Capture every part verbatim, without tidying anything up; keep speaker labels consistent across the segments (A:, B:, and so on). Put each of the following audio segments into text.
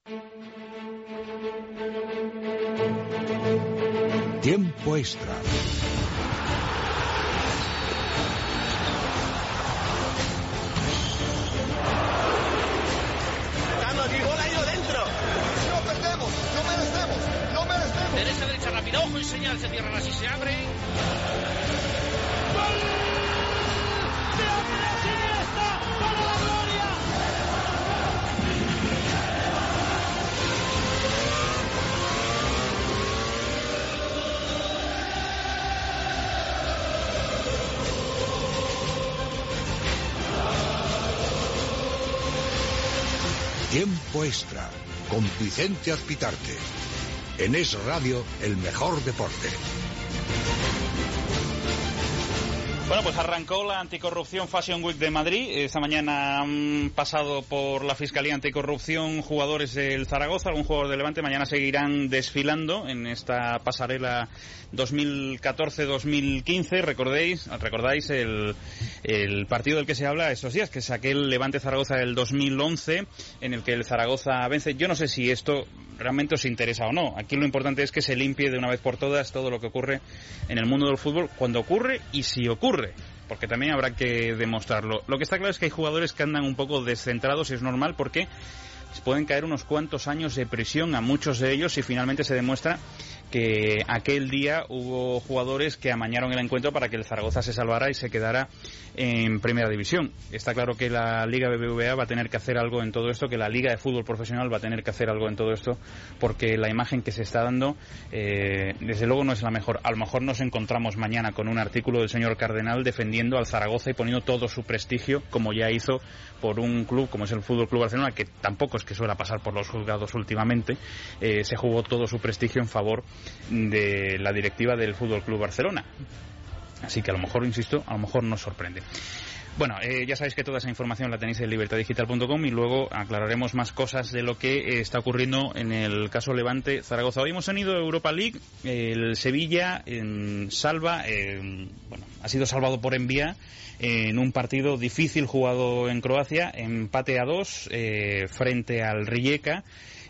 A: Tiempo extra.
B: Derecha, derecha, rápida, ojo y señal, se cierran así, se abre. ¡Gol! ¡De Andrés Iniesta para la gloria!
A: Tiempo extra con Vicente Azpitarte. En Es Radio, el mejor deporte.
C: Bueno, pues arrancó la Anticorrupción Fashion Week de Madrid. Esta mañana han pasado por la Fiscalía Anticorrupción jugadores del Zaragoza, algún jugador de Levante. Mañana seguirán desfilando en esta pasarela dos mil catorce dos mil quince. Recordéis, recordáis el, el partido del que se habla estos días, que es aquel Levante-Zaragoza del dos mil once, en el que el Zaragoza vence. Yo no sé si esto realmente os interesa o no. Aquí lo importante es que se limpie de una vez por todas todo lo que ocurre en el mundo del fútbol, cuando ocurre y si ocurre, porque también habrá que demostrarlo. Lo que está claro es que hay jugadores que andan un poco descentrados, y es normal, porque pueden caer unos cuantos años de prisión a muchos de ellos si finalmente se demuestra que aquel día hubo jugadores que amañaron el encuentro para que el Zaragoza se salvara y se quedara en Primera División. Está claro que la Liga B B V A va a tener que hacer algo en todo esto, que la Liga de Fútbol Profesional va a tener que hacer algo en todo esto, porque la imagen que se está dando, eh, desde luego no es la mejor. A lo mejor nos encontramos mañana con un artículo del señor Cardenal defendiendo al Zaragoza y poniendo todo su prestigio, como ya hizo por un club como es el Fútbol Club Barcelona, que tampoco es que suele pasar por los juzgados últimamente. Eh, se jugó todo su prestigio en favor de la directiva del Fútbol Club Barcelona. Así que a lo mejor, insisto, a lo mejor nos sorprende. Bueno, eh, ya sabéis que toda esa información la tenéis en libertad digital punto com, y luego aclararemos más cosas de lo que eh, está ocurriendo en el caso Levante Zaragoza. Hoy hemos tenido Europa League, eh, el Sevilla eh, salva, eh, bueno, ha sido salvado por Envía eh, en un partido difícil jugado en Croacia, empate a dos eh, frente al Rijeka,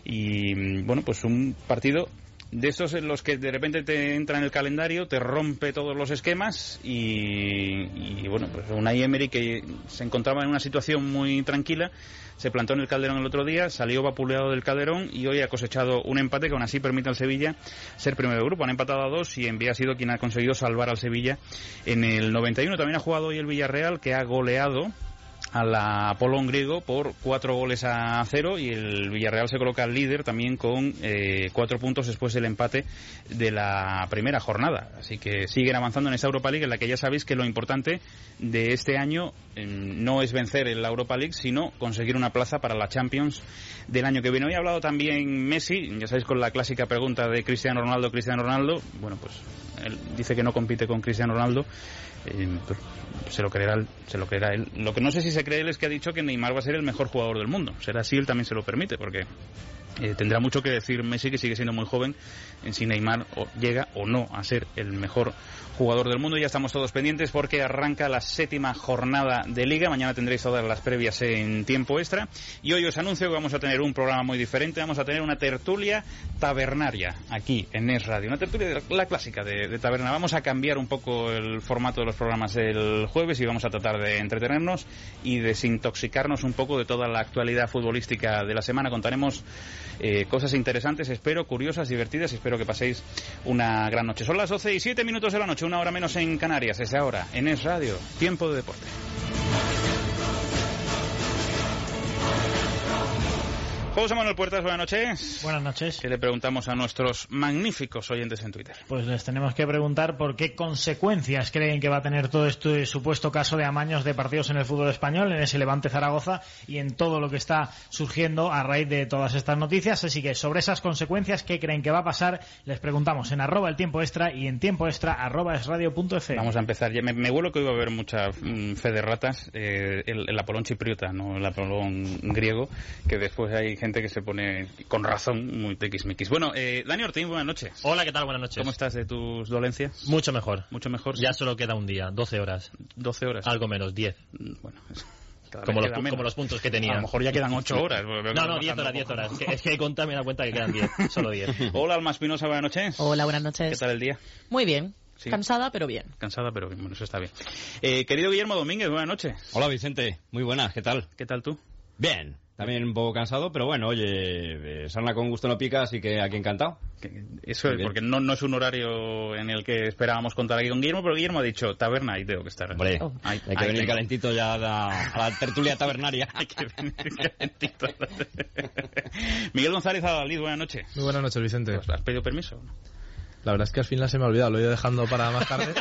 C: y bueno, pues un partido de estos en los que de repente te entra en el calendario, te rompe todos los esquemas, y, y bueno, pues Unai Emery, que se encontraba en una situación muy tranquila, se plantó en el Calderón el otro día, salió vapuleado del Calderón y hoy ha cosechado un empate que aún así permite al Sevilla ser primero de grupo. Han empatado a dos y Envía ha sido quien ha conseguido salvar al Sevilla en el noventa y uno. También ha jugado hoy el Villarreal, que ha goleado a la Apollon griego por cuatro goles a cero, y el Villarreal se coloca líder también con eh, cuatro puntos después del empate de la primera jornada. Así que siguen avanzando en esta Europa League, en la que ya sabéis que lo importante de este año eh, no es vencer en la Europa League, sino conseguir una plaza para la Champions del año que viene. Hoy ha hablado también Messi, ya sabéis, con la clásica pregunta de Cristiano Ronaldo, Cristiano Ronaldo. Bueno, pues él dice que no compite con Cristiano Ronaldo. Eh, pues, se lo creerá él, se lo creerá él. Lo que no sé si se cree él es que ha dicho que Neymar va a ser el mejor jugador del mundo. Será así, él también se lo permite, porque eh, tendrá mucho que decir Messi, que sigue siendo muy joven, en si Neymar o llega o no a ser el mejor jugador del mundo. Ya estamos todos pendientes porque arranca la séptima jornada de Liga. Mañana tendréis todas las previas en tiempo extra, y hoy os anuncio que vamos a tener un programa muy diferente. Vamos a tener una tertulia tabernaria aquí en Es Radio, una tertulia de la, la clásica de, de taberna. Vamos a cambiar un poco el formato de los programas del jueves y vamos a tratar de entretenernos y desintoxicarnos un poco de toda la actualidad futbolística de la semana. Contaremos eh, cosas interesantes, espero, curiosas, divertidas, y espero que paséis una gran noche. Son las doce y siete minutos de la noche, una hora menos en Canarias. Desde ahora en Es Radio, tiempo de deporte. José Manuel Puertas, buenas noches.
D: Buenas noches.
C: ¿Qué le preguntamos a nuestros magníficos oyentes en Twitter?
D: Pues les tenemos que preguntar por qué consecuencias creen que va a tener todo este supuesto caso de amaños de partidos en el fútbol español, en ese Levante Zaragoza y en todo lo que está surgiendo a raíz de todas estas noticias. Así que sobre esas consecuencias, ¿qué creen que va a pasar? Les preguntamos en arroba el tiempo extra y en tiempo extra arroba esradio punto f m.
C: Vamos a empezar. Ya me, me huelo que hoy va a haber mucha mm, fe de ratas. Eh, el, el Apolón chipriota, no el Apolón griego, que después hay gente que se pone con razón muy tequismiquis. Bueno, eh, Dani Ortín, buenas noches.
E: Hola, ¿qué tal? Buenas noches.
C: ¿Cómo estás de tus dolencias?
E: Mucho mejor.
C: Mucho mejor.
E: Ya
C: ¿sí?
E: Solo queda un día, doce horas.
C: doce horas.
E: Algo menos, diez.
C: Bueno,
E: Como los, como los puntos que tenía.
C: A lo mejor ya quedan ocho horas.
E: No, no, diez horas, diez horas. Es que, es que he contado, me he dado cuenta que quedan diez, solo diez.
C: Hola, Alma Espinosa, buenas noches.
F: Hola, buenas noches.
C: ¿Qué tal el día?
F: Muy bien.
C: Sí.
F: Cansada, pero bien.
C: Cansada, pero bien. Bueno, eso está bien. Eh, querido Guillermo Domínguez, buenas noches.
G: Hola, Vicente. Muy buenas, ¿qué tal?
C: ¿Qué tal tú?
G: Bien. También un poco cansado, pero bueno, oye, sarna con gusto no pica, así que aquí encantado.
C: Eso es, porque no, no es un horario en el que esperábamos contar aquí con Guillermo, pero Guillermo ha dicho taberna y tengo que estar.
G: Hombre,
C: oh.
G: hay, hay que venir tengo. calentito ya a la, a la tertulia tabernaria.
C: Hay que venir calentito. Miguel González Adalid, buenas noches.
H: Muy buenas noches, Vicente.
C: ¿Has pedido permiso?
H: La verdad es que al final se me ha olvidado, lo he ido dejando para más tarde.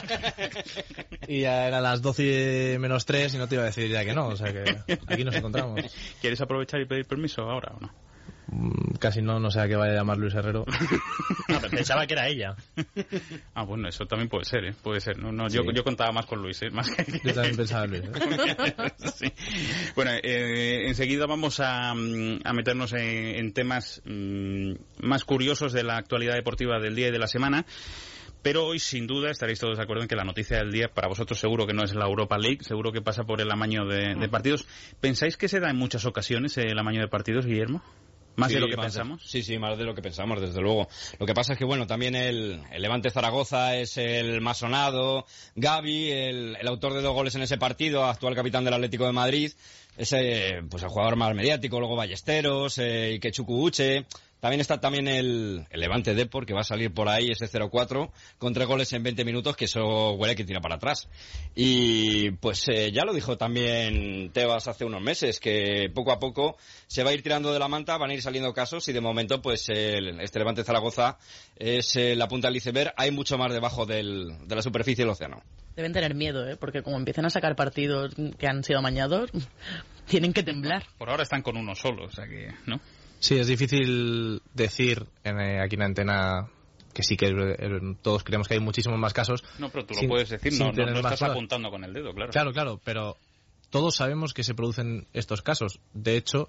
H: Y ya eran las doce menos tres y no te iba a decir ya que no, o sea que aquí nos encontramos.
C: ¿Quieres aprovechar y pedir permiso ahora o no?
H: Casi no, no sé a qué vaya a llamar Luis Herrero.
E: No, pensaba que era ella.
C: Ah, bueno, eso también puede ser, ¿eh? Puede ser. No, no, sí. yo, yo contaba más con Luis, ¿eh? Más que...
H: Yo también pensaba en Luis, ¿eh?
C: Sí. Bueno, eh, enseguida vamos a, a meternos en, en temas mmm, más curiosos de la actualidad deportiva del día y de la semana. Pero hoy, sin duda, estaréis todos de acuerdo en que la noticia del día, para vosotros seguro que no es la Europa League, seguro que pasa por el amaño de, de partidos. ¿Pensáis que se da en muchas ocasiones el amaño de partidos, Guillermo? ¿Más sí, de lo que pensamos?
G: De, sí, sí, más de lo que pensamos, desde luego. Lo que pasa es que, bueno, también el, el Levante Zaragoza es el más sonado. Gavi, el, el autor de dos goles en ese partido, actual capitán del Atlético de Madrid, es eh, pues el jugador más mediático, luego Ballesteros, eh, Ikechuku Uche. También está también el, el Levante Depor, que va a salir por ahí, ese cero cuatro, con tres goles en veinte minutos, que eso huele que tira para atrás. Y pues eh, ya lo dijo también Tebas hace unos meses, que poco a poco se va a ir tirando de la manta, van a ir saliendo casos, y de momento pues el, este Levante Zaragoza es eh, la punta del iceberg, hay mucho más debajo del, de la superficie del océano.
F: Deben tener miedo, ¿eh? Porque como empiezan a sacar partidos que han sido amañados, tienen que temblar.
C: Por ahora están con uno solo, o sea que, ¿no?
H: Sí, es difícil decir en, eh, aquí en la antena que sí que eh, todos creemos que hay muchísimos más casos.
C: No, pero tú
H: sin,
C: lo puedes decir, no, no, no estás
H: cosas.
C: apuntando con el dedo, claro.
H: Claro, claro, pero todos sabemos que se producen estos casos. De hecho,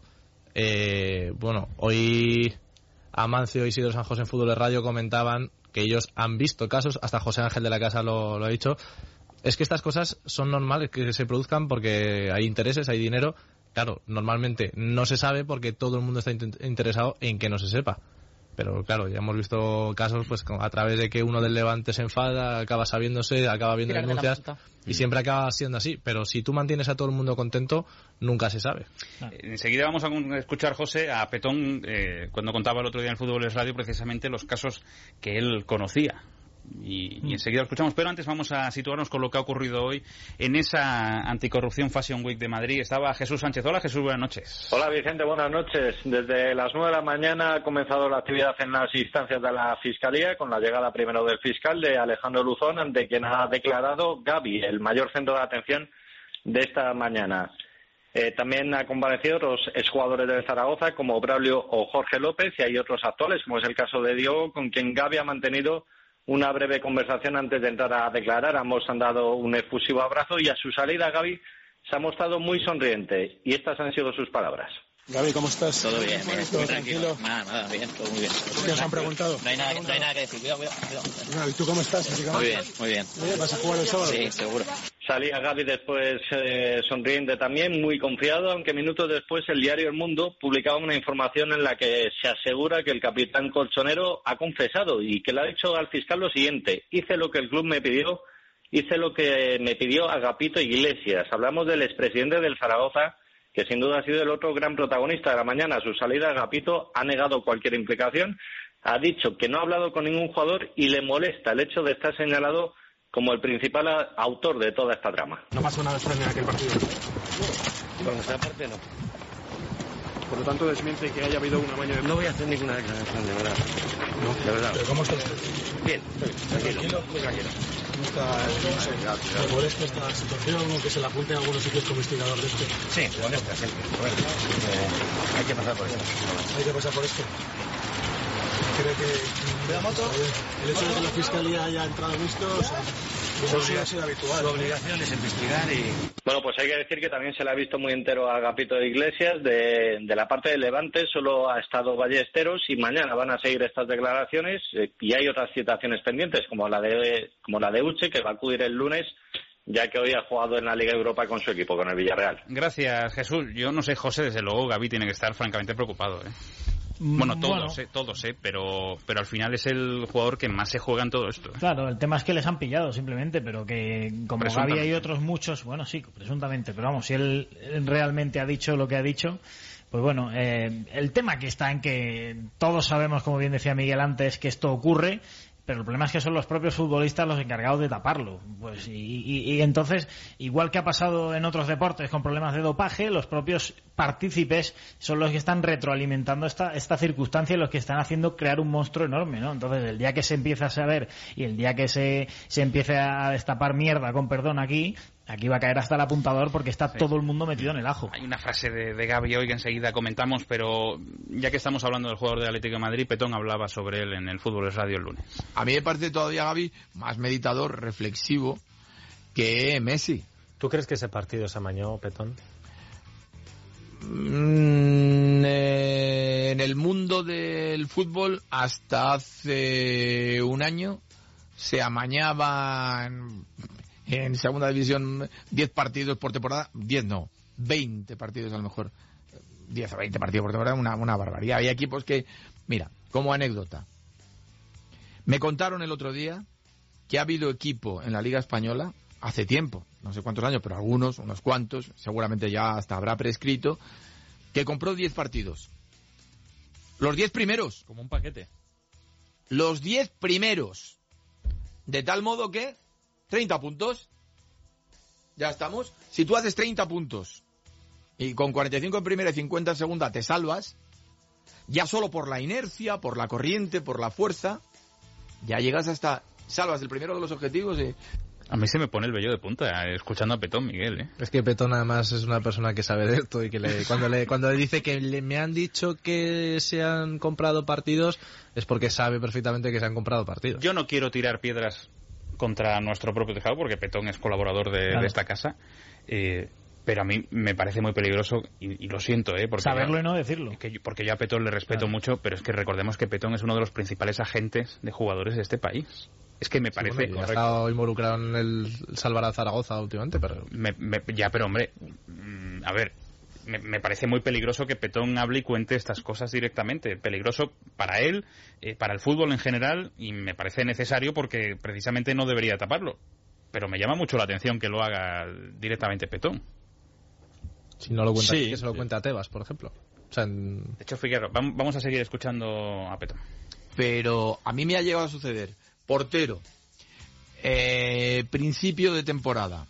H: eh, bueno, hoy Amancio y Isidro San José en Fútbol de Radio comentaban que ellos han visto casos, hasta José Ángel de la Casa lo, lo ha dicho. Es que estas cosas son normales que se produzcan porque hay intereses, hay dinero. Claro, normalmente no se sabe porque todo el mundo está interesado en que no se sepa. Pero claro, ya hemos visto casos pues a través de que uno del Levante se enfada, acaba sabiéndose, acaba viendo
F: Tirar
H: denuncias
F: de
H: y siempre acaba siendo así. Pero si tú mantienes a todo el mundo contento, nunca se sabe.
C: Eh, enseguida vamos a escuchar, José, a Petón eh, cuando contaba el otro día en Fútbol es Radio precisamente los casos que él conocía. Y, y enseguida lo escuchamos, pero antes vamos a situarnos con lo que ha ocurrido hoy en esa anticorrupción Fashion Week de Madrid. Estaba Jesús Sánchez. Hola, Jesús, buenas noches.
I: Hola, Vicente, buenas noches. Desde las nueve de la mañana ha comenzado la actividad en las instancias de la Fiscalía, con la llegada primero del fiscal, de Alejandro Luzón, ante quien ha declarado Gavi, el mayor centro de atención de esta mañana. Eh, también ha comparecido otros exjugadores de Zaragoza, como Braulio o Jorge López, y hay otros actuales, como es el caso de Diogo, con quien Gavi ha mantenido una breve conversación antes de entrar a declarar. Ambos han dado un efusivo abrazo y a su salida Gavi se ha mostrado muy sonriente y estas han sido sus palabras.
J: Gavi, ¿cómo estás?
K: Todo bien, bien.
J: ¿Todo tranquilo?
K: Nada, nada, bien, todo muy bien.
J: ¿Qué os han preguntado?
K: No hay nada, no hay nada que decir, cuidado, cuidado. cuidado.
J: ¿Y tú cómo estás?
K: Muy bien, muy bien.
J: ¿Vas a jugar el sábado?
K: Sí, seguro.
I: Salía Gavi después eh, sonriente también, muy confiado, aunque minutos después el diario El Mundo publicaba una información en la que se asegura que el capitán colchonero ha confesado y que le ha dicho al fiscal lo siguiente: hice lo que el club me pidió, hice lo que me pidió Agapito Iglesias. Hablamos del expresidente del Zaragoza, que sin duda ha sido el otro gran protagonista de la mañana. A su salida, Agapito ha negado cualquier implicación, ha dicho que no ha hablado con ningún jugador y le molesta el hecho de estar señalado como el principal autor de toda esta trama.
J: No pasó nada extraño en aquel partido.
K: Por nuestra parte, no.
J: Por lo tanto, desmiente que haya habido un amaño de...
K: No voy a hacer ninguna declaración, de verdad.
J: No,
K: de verdad.
J: ¿Pero cómo está usted?
K: Bien, tranquilo, muy tranquilo.
J: ¿Cómo está? ¿Le molesta esta situación o que se le apunte a algunos sitios como investigador de esto?
K: Sí, molesta siempre. Bueno, eh, hay que pasar por esto.
J: Hay que pasar por esto. ¿Cree que el hecho de que la Fiscalía haya entrado en esto eso sí ha sido habitual?
K: Su obligación es investigar y...
I: Bueno, pues hay que decir que también se le ha visto muy entero a Agapito de Iglesias. De, de la parte del Levante solo ha estado Ballesteros y mañana van a seguir estas declaraciones eh, y hay otras citaciones pendientes, como la de como la de Uche, que va a acudir el lunes ya que hoy ha jugado en la Liga Europa con su equipo, con el Villarreal.
C: Gracias, Jesús. Yo no sé, José, desde luego Gavi tiene que estar francamente preocupado, ¿eh? Bueno, todos,
D: Bueno.
C: eh, todos, eh, pero, pero al final es el jugador que más se juega en todo esto. ¿eh?
D: Claro, el tema es que les han pillado simplemente, pero que como Gavi
C: Presuntamente.
D: hay otros muchos, bueno, sí, presuntamente, pero vamos, si él realmente ha dicho lo que ha dicho, pues bueno, eh, el tema que está en que todos sabemos, como bien decía Miguel antes, que esto ocurre, pero el problema es que son los propios futbolistas los encargados de taparlo. Pues y, y, y entonces, igual que ha pasado en otros deportes con problemas de dopaje, los propios partícipes son los que están retroalimentando esta, esta circunstancia y los que están haciendo crear un monstruo enorme, ¿no? Entonces, el día que se empieza a saber y el día que se, se empiece a destapar mierda, con perdón aquí, aquí va a caer hasta el apuntador porque está
C: Sí.
D: todo el mundo metido en el ajo.
C: Hay una frase de, de Gavi hoy que enseguida comentamos, pero ya que estamos hablando del jugador del Atlético de Madrid, Petón hablaba sobre él en el Fútbol es Radio el lunes.
L: A mí me parece todavía Gavi más meditador, reflexivo que Messi.
M: ¿Tú crees que ese partido se amañó, Petón?
L: Mm, eh, en el mundo del fútbol hasta hace un año se amañaban en segunda división diez partidos por temporada, diez no, veinte partidos a lo mejor, diez o veinte partidos por temporada, una, una barbaridad. Hay equipos que, mira, como anécdota, me contaron el otro día que ha habido equipo en la Liga Española hace tiempo, no sé cuántos años, pero algunos, unos cuantos, seguramente ya hasta habrá prescrito, que compró diez partidos. Los diez primeros.
G: Como un paquete.
L: Los diez primeros. De tal modo que treinta puntos. Ya estamos. Si tú haces treinta puntos y con cuarenta y cinco en primera y cincuenta en segunda te salvas, ya solo por la inercia, por la corriente, por la fuerza, ya llegas hasta... Salvas el primero de los objetivos y...
C: A mí se me pone el vello de punta eh, escuchando a Petón, Miguel. ¿eh?
H: Es que Petón además es una persona que sabe de esto y que le, cuando le cuando le dice que le, me han dicho que se han comprado partidos es porque sabe perfectamente que se han comprado partidos.
C: Yo no quiero tirar piedras contra nuestro propio tejado porque Petón es colaborador de,
D: Claro.
C: de esta casa, eh, pero a mí me parece muy peligroso y, y lo siento, ¿eh? Porque
D: Saberlo
C: yo,
D: y no decirlo.
C: que yo- porque yo a Petón le respeto
D: Claro.
C: mucho, pero es que recordemos que Petón es uno de los principales agentes de jugadores de este país. Es que me
H: Sí,
C: parece...
H: bueno, y ha estado involucrado en el salvar a Zaragoza últimamente, pero...
C: Me- me- ya, pero hombre, mm, a ver, me, me parece muy peligroso que Petón hable y cuente estas cosas directamente. Peligroso para él, eh, para el fútbol en general, y me parece necesario porque precisamente no debería taparlo. Pero me llama mucho la atención que lo haga directamente Petón.
H: Si no lo cuenta,
G: Sí.
H: que se lo cuente a Tebas, por ejemplo. O sea, en-
C: De hecho, Figueroa, vam- vamos a seguir escuchando a Petón.
L: Pero a mí me ha llegado a suceder. Portero. Eh, principio de temporada.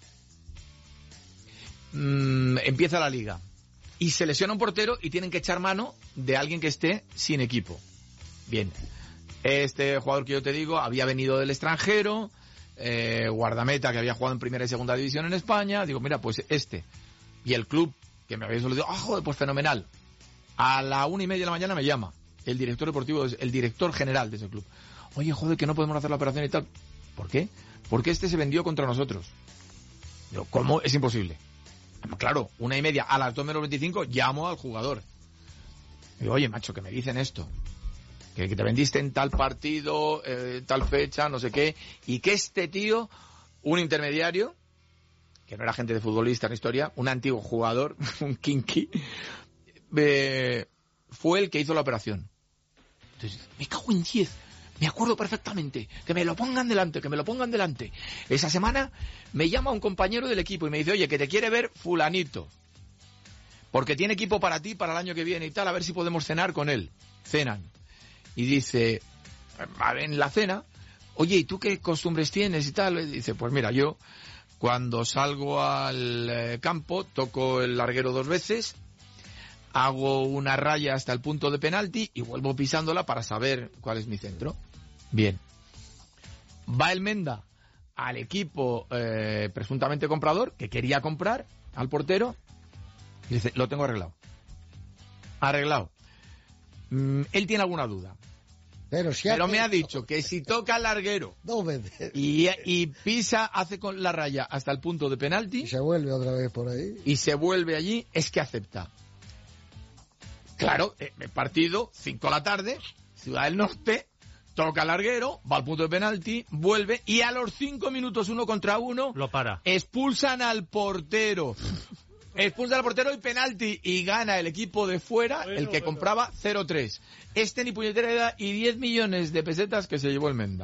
L: Mm, empieza la liga. Y se lesiona un portero y tienen que echar mano de alguien que esté sin equipo. Bien. Este jugador que yo te digo había venido del extranjero, eh, guardameta que había jugado en primera y segunda división en España. Digo, mira, pues este. Y el club que me había solucionado, ah, joder, pues fenomenal. A la una y media de la mañana me llama el director deportivo, el director general de ese club. Oye, joder, que no podemos hacer la operación y tal. ¿Por qué? Porque este se vendió contra nosotros. Digo, ¿cómo? Es imposible. Claro, una y media, a las dos menos veinticinco, llamo al jugador. Digo, oye, macho, que me dicen esto. Que, que te vendiste en tal partido, eh, tal fecha, no sé qué. Y que este tío, un intermediario, que no era agente de futbolista en historia, un antiguo jugador, un kinky, eh, fue el que hizo la operación. Entonces, me cago en diez. Me acuerdo perfectamente. Que me lo pongan delante, que me lo pongan delante. Esa semana me llama un compañero del equipo y me dice, oye, que te quiere ver fulanito. Porque tiene equipo para ti para el año que viene y tal, a ver si podemos cenar con él. Cenan. Y dice, en la cena, oye, ¿y tú qué costumbres tienes y tal? Y dice, pues mira, yo cuando salgo al eh, campo toco el larguero dos veces, hago una raya hasta el punto de penalti y vuelvo pisándola para saber cuál es mi centro. Bien. Va el Menda al equipo eh, presuntamente comprador, que quería comprar al portero, y dice, lo tengo arreglado. Arreglado. Mm, él tiene alguna duda.
N: Pero, si
L: Pero
N: hace-
L: me ha dicho que si toca el larguero
N: Dos veces.
L: y, y pisa, hace con la raya hasta el punto de penalti
N: Y se vuelve otra vez por ahí.
L: y se vuelve allí, es que acepta. Claro, eh, partido, cinco de la tarde, Ciudad del Norte, toca al larguero, va al punto de penalti, vuelve y a los cinco minutos uno contra uno
E: lo para.
L: Expulsan al portero. Expulsan al portero y penalti y gana el equipo de fuera,
D: bueno,
L: el que
D: bueno.
L: compraba cero tres. Este ni puñetera edad y diez millones de pesetas que se llevó el Menda.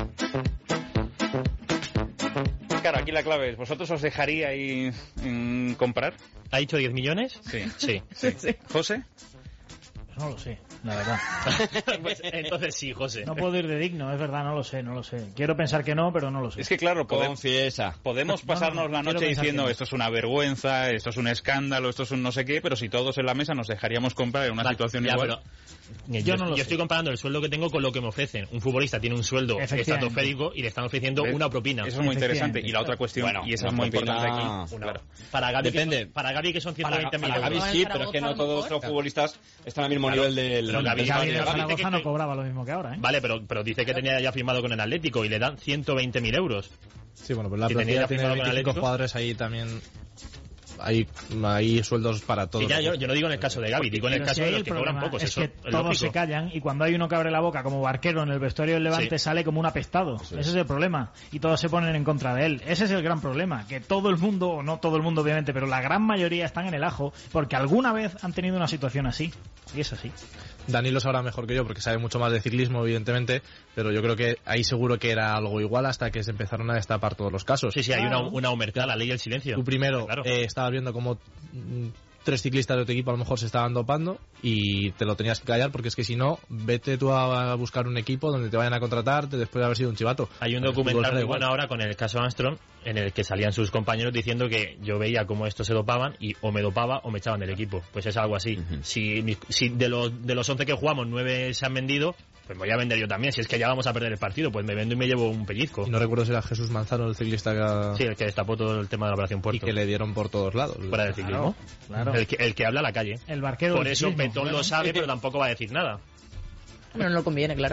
C: Claro, aquí la clave es, ¿vosotros os dejaríais mm, comprar?
E: ¿Ha dicho diez millones?
C: Sí.
E: Sí.
C: sí. ¿José?
D: Pues no lo sé, la verdad.
E: Pues entonces sí, José.
D: No puedo ir de digno, es verdad, no lo sé, no lo sé. Quiero pensar que no, pero no lo sé.
C: Es que claro, podemos,
G: Confiesa.
C: podemos pasarnos
D: No, no,
C: la
D: quiero
C: noche
D: pensar
C: diciendo
D: que no.
C: esto es una vergüenza, esto es un escándalo, esto es un no sé qué, pero si todos en la mesa nos dejaríamos comprar en una
E: Vale,
C: situación
E: ya,
C: igual...
E: pero yo,
D: Yo no lo
E: yo
D: sé.
E: estoy comparando el sueldo que tengo con lo que me ofrecen. Un futbolista tiene un sueldo
D: Efectivamente.
E: estratosférico y le están ofreciendo
C: ¿Ves?
E: una propina.
C: Eso es muy interesante.
D: Efectivamente.
C: Y la otra cuestión,
G: Bueno,
C: y esa es
G: una
C: muy
G: propina-
C: importante aquí,
E: Una-
C: claro.
E: Para Gaby,
G: Depende.
E: Que son, para Gaby que son ciento veinte mil
G: Para
E: euros.
G: Gavi sí, pero es que no todos los futbolistas están al mismo nivel del...
E: Pero Gavi-
G: del
D: Gavi
G: salario
D: de
G: de Gavi.
D: Zaragoza no cobraba lo mismo que ahora, ¿eh?
E: Vale, pero, pero dice que tenía ya firmado con el Atlético y le dan ciento veinte mil euros.
H: Sí, bueno, pues la
E: Si
H: plantilla
E: tenía
H: tiene
E: firmado con el
H: veinticinco
E: Atlético.
H: jugadores ahí también. Hay, hay sueldos para todos.
E: Sí, ya, yo, yo no digo en el caso de Gavi, digo en el
D: Pero
E: caso
D: si
E: de
D: ahí
E: los
D: el
E: que cobran
D: problema
E: pocos.
D: es
E: Eso
D: que
E: es
D: todos
E: lógico.
D: se callan y cuando hay uno que abre la boca como Barquero en el vestuario del Levante
E: Sí.
D: sale como un apestado. Ese es el problema. Y todos se ponen en contra de él. Ese es el gran problema. Que todo el mundo, o no todo el mundo obviamente, pero la gran mayoría están en el ajo porque alguna vez han tenido una situación así. Y es así.
H: Dani lo sabrá mejor que yo porque sabe mucho más de ciclismo, evidentemente, pero yo creo que ahí seguro que era algo igual hasta que se empezaron a destapar todos los casos.
E: Sí, sí, hay
D: Claro.
E: una, una humertad, la ley del silencio.
H: Tú primero
E: Claro.
H: eh, estabas viendo como mm, tres ciclistas de tu equipo a lo mejor se estaban dopando y te lo tenías que callar porque es que si no, vete tú a buscar un equipo donde te vayan a contratarte después de haber sido un chivato.
E: Hay un
H: El fútbol
E: documental
H: da
E: muy
H: igual.
E: bueno ahora con el caso Armstrong en el que salían sus compañeros diciendo que yo veía cómo estos se dopaban y o me dopaba o me echaban del equipo. Pues es algo así.
G: Ujú.
E: Si, mis- si de los de los once que jugamos nueve se han vendido, pues me voy a vender yo también. Si es que ya vamos a perder el partido, pues me vendo y me llevo un pellizco.
H: Y no recuerdo si era Jesús Manzano el ciclista que,
E: Sí, el que destapó todo el tema de la Operación
H: y
E: Puerto.
H: que le dieron por todos lados.
E: Fuera del ciclismo.
D: Claro.
E: El, que, el que habla a la calle.
D: El Barquero
E: Por
D: del
E: eso
D: ciclismo.
E: Petón
D: Bueno.
E: lo sabe, pero tampoco va a decir nada.
F: Pero no le conviene, claro.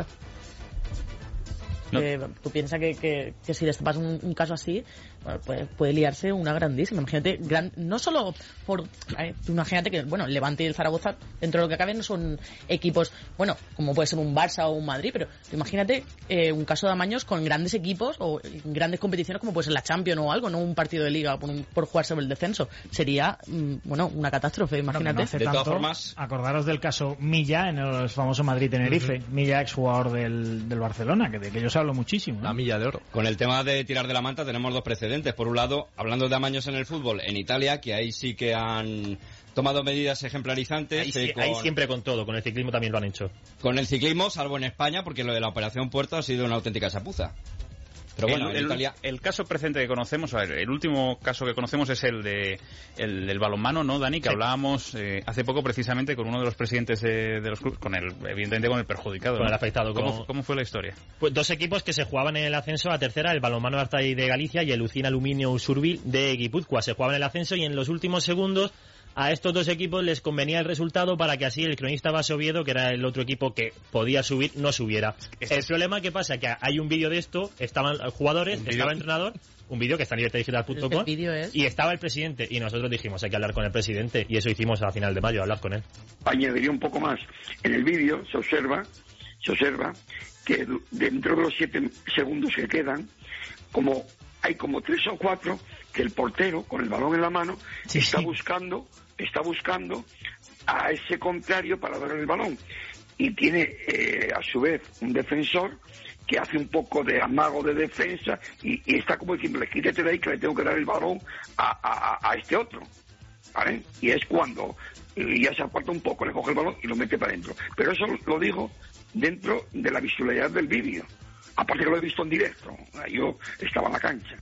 C: No.
F: Eh, tú piensas que, que, que si destapas un, un caso así, bueno, puede, puede liarse una grandísima. Imagínate, gran, no solo por... eh, tú imagínate que, bueno, el Levante y el Zaragoza, dentro de lo que cabe, no son equipos, bueno, como puede ser un Barça o un Madrid, pero imagínate eh, un caso de amaños con grandes equipos o grandes competiciones como puede ser la Champions o algo, no un partido de liga por, un, por jugar sobre el descenso. Sería, mm, bueno, una catástrofe,
D: Bueno, que
F: imagínate.
D: no hace
G: De todas
D: tanto,
G: formas-
D: acordaros del caso Milla en el famoso Madrid-Tenerife. Milla, exjugador del, del Barcelona, que de que yo se hablo muchísimo.
H: La
D: ¿no?
H: milla de oro.
G: Con el tema de tirar de la manta tenemos dos precedentes. Por un lado, hablando de amaños en el fútbol, en Italia, que ahí sí que han tomado medidas ejemplarizantes.
E: Ahí,
G: eh,
E: sí-
G: con,
E: ahí siempre con todo, con el ciclismo también lo han hecho.
G: con el ciclismo, salvo en España, porque lo de la Operación Puerto ha sido una auténtica chapuza. Pero bueno,
C: el,
G: en
C: el-
G: Italia...
C: el caso precedente que conocemos, a ver, el último caso que conocemos es el de el del balonmano, ¿no, Dani? Que
E: Sí.
C: hablábamos eh, hace poco precisamente con uno de los presidentes de, de los clubes, con el, evidentemente con el perjudicado.
E: Con
C: ¿no?
E: el afectado,
C: ¿Cómo,
E: con-
C: cómo fue la historia?
E: Pues dos equipos que se jugaban en el ascenso a tercera, el Balonmano Artai de Galicia y el Lucina Aluminio Usurbil de Guipúzcoa. Se jugaban en el ascenso y en los últimos segundos a estos dos equipos les convenía el resultado para que así el cronista Base Oviedo, que era el otro equipo que podía subir, no subiera. El problema que pasa es que hay un vídeo de esto, estaban jugadores, estaba el entrenador, un vídeo que está en libertad digital punto com
F: El vídeo es...
E: y estaba el presidente y nosotros dijimos hay que hablar con el presidente y eso hicimos a final de mayo, hablar con él.
O: Añadiría un poco más. En el vídeo se observa, se observa que du- dentro de los siete segundos que quedan, como hay como tres o cuatro que el portero con el balón en la mano
D: Sí,
O: está
D: sí.
O: buscando, está buscando a ese contrario para darle el balón y tiene eh, a su vez un defensor que hace un poco de amago de defensa y, y está como diciéndole quítate de ahí que le tengo que dar el balón a, a, a este otro. ¿Vale? Y es cuando eh, ya se aparta un poco, le coge el balón y lo mete para adentro. Pero eso lo digo dentro de la visualidad del vídeo. Aparte que lo he visto en directo. Yo estaba en la cancha.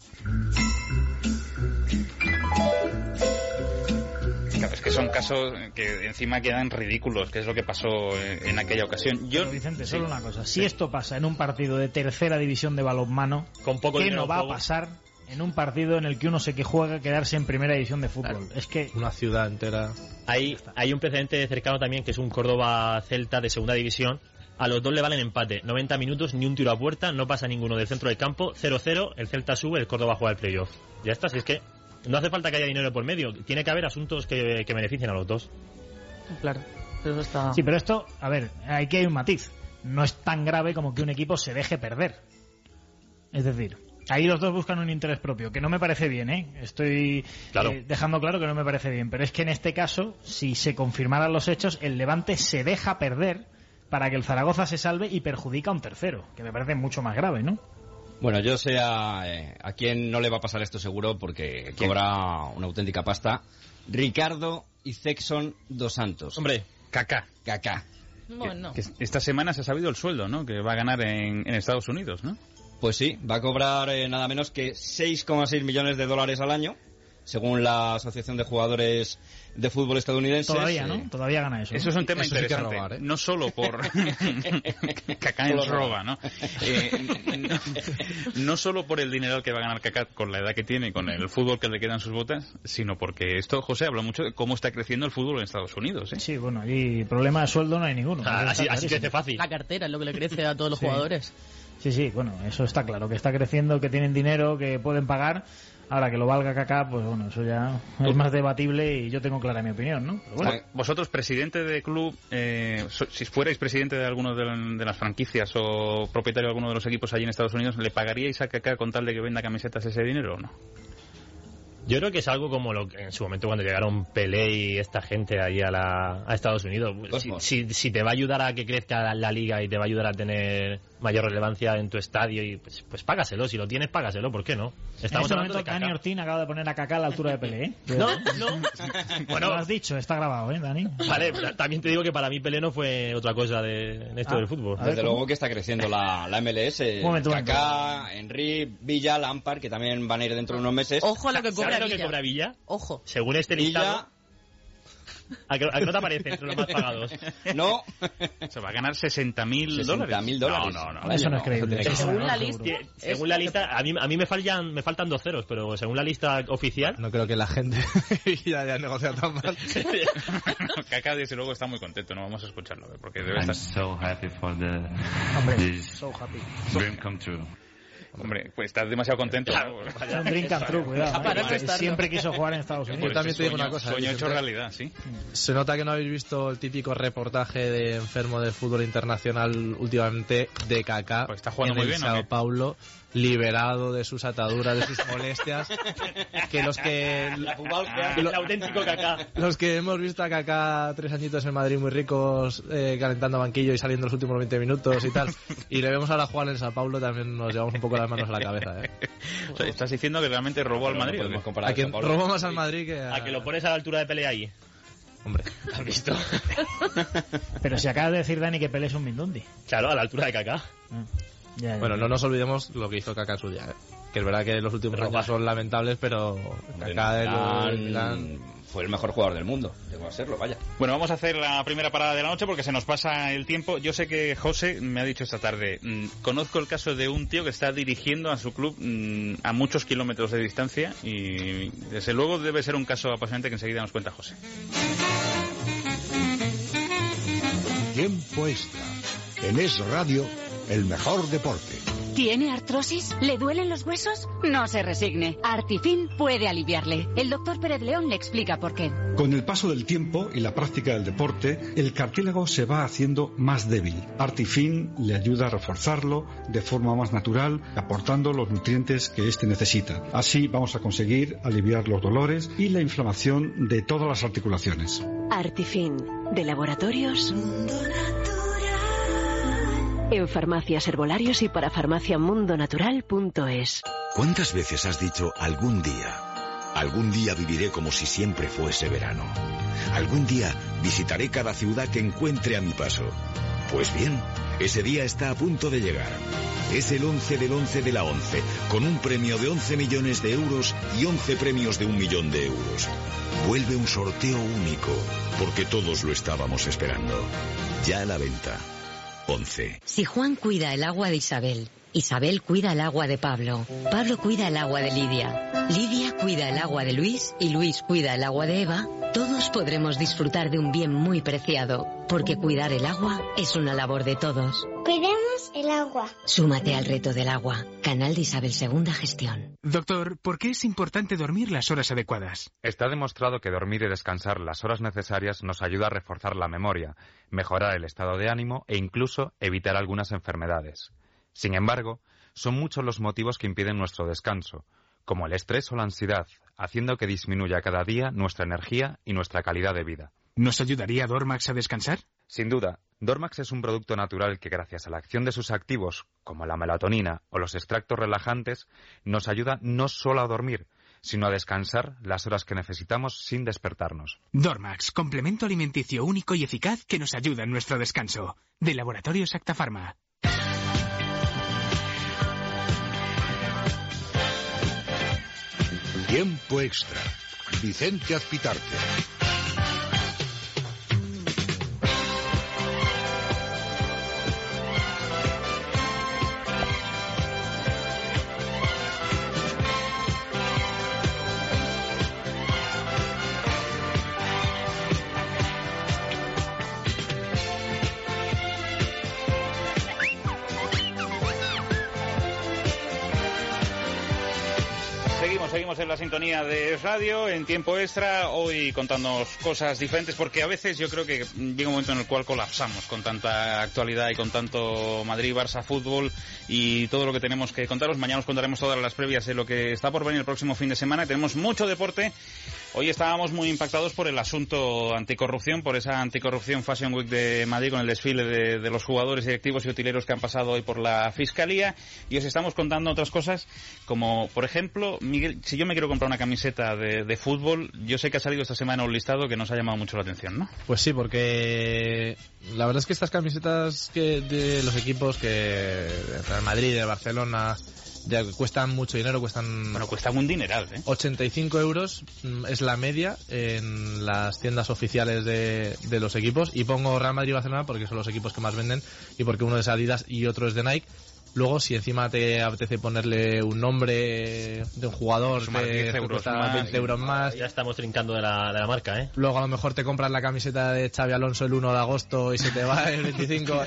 C: Claro, es que son casos que encima quedan ridículos, que es lo que pasó en, en aquella ocasión. Yo,
D: Pero, Vicente,
C: sí.
D: solo una cosa. Si esto pasa en un partido de tercera división de balonmano,
E: Con poco
D: ¿qué
E: dinero
D: no
E: en
D: va a
E: juego.
D: pasar en un partido en el que uno se que juega quedarse en primera división de fútbol? Es que
H: Una ciudad entera.
E: Hay, hay un precedente cercano también que es un Córdoba-Celta de segunda división. A los dos le valen empate, noventa minutos, ni un tiro a puerta, no pasa ninguno del centro del campo, cero cero, el Celta sube, el Córdoba juega el playoff. Ya está, si es que no hace falta que haya dinero por medio, tiene que haber asuntos que, que beneficien a los dos.
F: Claro, pero eso está...
D: sí, pero esto, a ver, aquí hay un matiz. no es tan grave como que un equipo se deje perder. Es decir, ahí los dos buscan un interés propio, que no me parece bien, ¿eh? Estoy
E: claro.
D: eh, dejando claro que no me parece bien, pero es que en este caso, si se confirmaran los hechos, el Levante se deja perder para que el Zaragoza se salve y perjudica a un tercero, que me parece mucho más grave, ¿no?
G: Bueno, yo sé a, eh, a quién no le va a pasar esto seguro porque ¿quién? Cobra una auténtica pasta. Ricardo Izexon dos Santos.
C: Hombre, Kaká.
G: Kaká.
F: Bueno.
C: Que, que esta semana se ha sabido el sueldo, ¿no? Que va a ganar en, en Estados Unidos, ¿no?
G: Pues sí, va a cobrar eh, nada menos que seis coma seis millones de dólares al año, según la Asociación de Jugadores de Fútbol Estadounidenses.
D: Todavía, ¿no?
G: Eh,
D: Todavía gana eso.
C: Eso es un tema
H: Eso sí que
C: interesante.
H: robar, ¿eh?
C: No solo por... Kaká nos roba, ¿no? Eh, no, no solo por el dinero que va a ganar Kaká con la edad que tiene y con el fútbol que le quedan sus botas, sino porque esto, José, habla mucho de cómo está creciendo el fútbol en Estados Unidos, ¿eh?
D: Sí, bueno, allí problema de sueldo no hay ninguno.
E: Ah, así, así crece fácil.
F: La cartera es lo que le crece a todos los
D: Sí.
F: jugadores.
D: Sí, sí, bueno, eso está claro, que está creciendo, que tienen dinero, que pueden pagar. Ahora, que lo valga Kaká, pues bueno, eso ya es más debatible y yo tengo clara mi opinión, ¿no? Pero bueno.
C: Vosotros, presidente de club, eh, so- si fuerais presidente de alguno de, la- de las franquicias o propietario de alguno de los equipos allí en Estados Unidos, ¿le pagaríais a Kaká con tal de que venda camisetas ese dinero o no?
E: Yo creo que es algo como lo que en su momento cuando llegaron Pelé y esta gente ahí a, la, a Estados Unidos. Si, si, si te va a ayudar a que crezca la, la liga y te va a ayudar a tener mayor relevancia en tu estadio, y pues, pues págaselo. Si lo tienes, págaselo. ¿Por qué no? Estamos
D: en este
E: hablando
D: momento
E: de Kaká.
D: Dani Ortín acaba de poner a Kaká a la altura de Pelé, ¿eh?
E: No, no.
D: Bueno, lo has dicho, está grabado, ¿eh, Dani?
E: Vale, también te digo que para mí Pelé no fue otra cosa de, en esto
D: Ah,
E: del fútbol.
G: Desde luego que está creciendo la, la M L S.
D: Un momento, un momento.
G: Kaká, Henry, Villa, Lampard, que también van a ir dentro de unos meses.
F: Ojo a lo que
E: ¿Sabes
F: cobra
E: lo que
F: Villa.
E: cobra Villa?
F: Ojo.
E: Según este
G: Villa,
E: listado, ¿a que, a que no te aparece entre los más pagados?
G: no.
C: Se va a ganar sesenta mil dólares.
G: sesenta mil dólares.
C: No, no, no.
D: Eso no es creíble.
G: tiene que
D: Eso
F: Según
D: no,
F: la
D: seguro.
F: lista,
E: Sí, según la lista, a mí, a mí me faltan me faltan dos ceros, pero según la lista oficial,
H: No creo que la gente ya haya negociado tan mal.
C: Kaká, desde luego, está muy contento. No vamos a escucharlo, ¿eh? Porque debe
P: I'm
C: estar...
P: so happy for the
D: Hombre,
P: this
D: so happy.
P: dream come true.
C: Hombre, pues estás demasiado contento, ¿no?
D: Es un drink and true, cuidado.
F: Para
D: ¿eh?
F: testarlo.
D: Siempre quiso jugar en Estados
C: Por
D: Unidos.
H: Yo también
C: ese
H: te digo
C: sueño-
H: una cosa,
C: Sueño hecho
H: Vicente.
C: realidad, sí.
H: Se nota que no habéis visto el típico reportaje de enfermo del fútbol internacional últimamente de Kaká
C: Pues está jugando
H: en
C: muy
H: el
C: bien, ¿o
H: Sao
C: qué?
H: Paulo, liberado de sus ataduras, de sus molestias, que los que
E: Ah, el auténtico Kaká.
H: los que hemos visto a Kaká tres añitos en Madrid muy ricos, eh, calentando banquillo y saliendo los últimos veinte minutos y tal, y le vemos ahora jugar en el Sao Paulo, también nos llevamos un poco las manos a la cabeza. ¿eh?
C: O sea, estás diciendo que realmente robó al Madrid. ¿o qué?
H: A quien robó más al Madrid que a...
E: A que lo pones a la altura de Pelé ahí.
H: Hombre,
E: ¿Has visto?
D: Pero si acabas de decir, Dani, que Pelé es un Mindundi.
E: Claro, a la altura de Kaká.
D: Ah, ya, ya.
H: bueno, no nos olvidemos lo que hizo Kaká en su día, ¿eh? Que es verdad que los últimos
E: Robar.
H: años son lamentables, pero Kaká del
G: Milán
H: Milán...
G: fue el mejor jugador del mundo. Llegó a serlo, vaya.
C: Bueno, vamos a hacer la primera parada de la noche porque se nos pasa el tiempo. Yo sé que José me ha dicho esta tarde, mmm, conozco el caso de un tío que está dirigiendo a su club mmm, a muchos kilómetros de distancia y desde luego debe ser un caso apasionante que enseguida nos cuenta José.
A: Tiempo extra. En Es Radio, el mejor deporte.
Q: ¿Tiene artrosis? ¿Le duelen los huesos? No se resigne. Artifin puede aliviarle. El doctor Pérez León le explica por qué.
R: Con el paso del tiempo y la práctica del deporte, el cartílago se va haciendo más débil. Artifin le ayuda a reforzarlo de forma más natural, aportando los nutrientes que éste necesita. Así vamos a conseguir aliviar los dolores y la inflamación de todas las articulaciones.
S: Artifin, de Laboratorios en farmacias, herbolarios y para farmaciamundonatural punto es.
T: ¿Cuántas veces has dicho algún día? Algún día viviré como si siempre fuese verano. Algún día visitaré cada ciudad que encuentre a mi paso. Pues bien, ese día está a punto de llegar. Es el once del once de la once, con un premio de once millones de euros y once premios de un millón de euros. Vuelve un sorteo único, porque todos lo estábamos esperando. Ya a la venta. once.
U: Si Juan cuida el agua de Isabel, Isabel cuida el agua de Pablo, Pablo cuida el agua de Lidia, Lidia cuida el agua de Luis y Luis cuida el agua de Eva, todos podremos disfrutar de un bien muy preciado, porque cuidar el agua es una labor de todos.
B: Cuidemos el agua.
U: Súmate al reto del agua. Canal de Isabel segunda Gestión.
V: Doctor, ¿por qué es importante dormir las horas adecuadas?
W: Está demostrado que dormir y descansar las horas necesarias nos ayuda a reforzar la memoria, mejorar el estado de ánimo e incluso evitar algunas enfermedades. Sin embargo, son muchos los motivos que impiden nuestro descanso, como el estrés o la ansiedad, haciendo que disminuya cada día nuestra energía y nuestra calidad de vida.
V: ¿Nos ayudaría Dormax a descansar?
W: Sin duda, Dormax es un producto natural que gracias a la acción de sus activos, como la melatonina o los extractos relajantes, nos ayuda no solo a dormir, sino a descansar las horas que necesitamos sin despertarnos.
V: Dormax, complemento alimenticio único y eficaz que nos ayuda en nuestro descanso. De Laboratorios Acta Pharma.
A: Tiempo extra. Vicente Azpitarte.
C: Seguimos en la sintonía de radio, en tiempo extra, hoy contándonos cosas diferentes, porque a veces yo creo que llega un momento en el cual colapsamos con tanta actualidad y con tanto Madrid, Barça, fútbol y todo lo que tenemos que contaros. Mañana os contaremos todas las previas de lo que está por venir el próximo fin de semana. Tenemos mucho deporte. Hoy estábamos muy impactados por el asunto anticorrupción, por esa anticorrupción Fashion Week de Madrid, con el desfile de, de los jugadores, directivos y utileros que han pasado hoy por la Fiscalía, y os estamos contando otras cosas, como por ejemplo, Miguel, si yo me quiero comprar una camiseta de, de fútbol, yo sé que ha salido esta semana un listado que nos ha llamado mucho la atención, ¿no?
H: Pues sí, porque la verdad es que estas camisetas que de los equipos que de Real Madrid, de Barcelona, ya cuestan mucho dinero, cuestan...
C: Bueno, cuestan un dineral, ¿eh?
H: ochenta y cinco euros es la media en las tiendas oficiales de, de los equipos, y pongo Real Madrid y Barcelona porque son los equipos que más venden y porque uno es Adidas y otro es de Nike. Luego, si encima te apetece ponerle un nombre de un jugador que
C: diez euros
H: cuesta
C: más,
H: veinte euros más...
E: Ya estamos trincando de la, de la marca, ¿eh?
H: Luego a lo mejor te compras la camiseta de Xavi Alonso el uno de agosto y se te va el veinticinco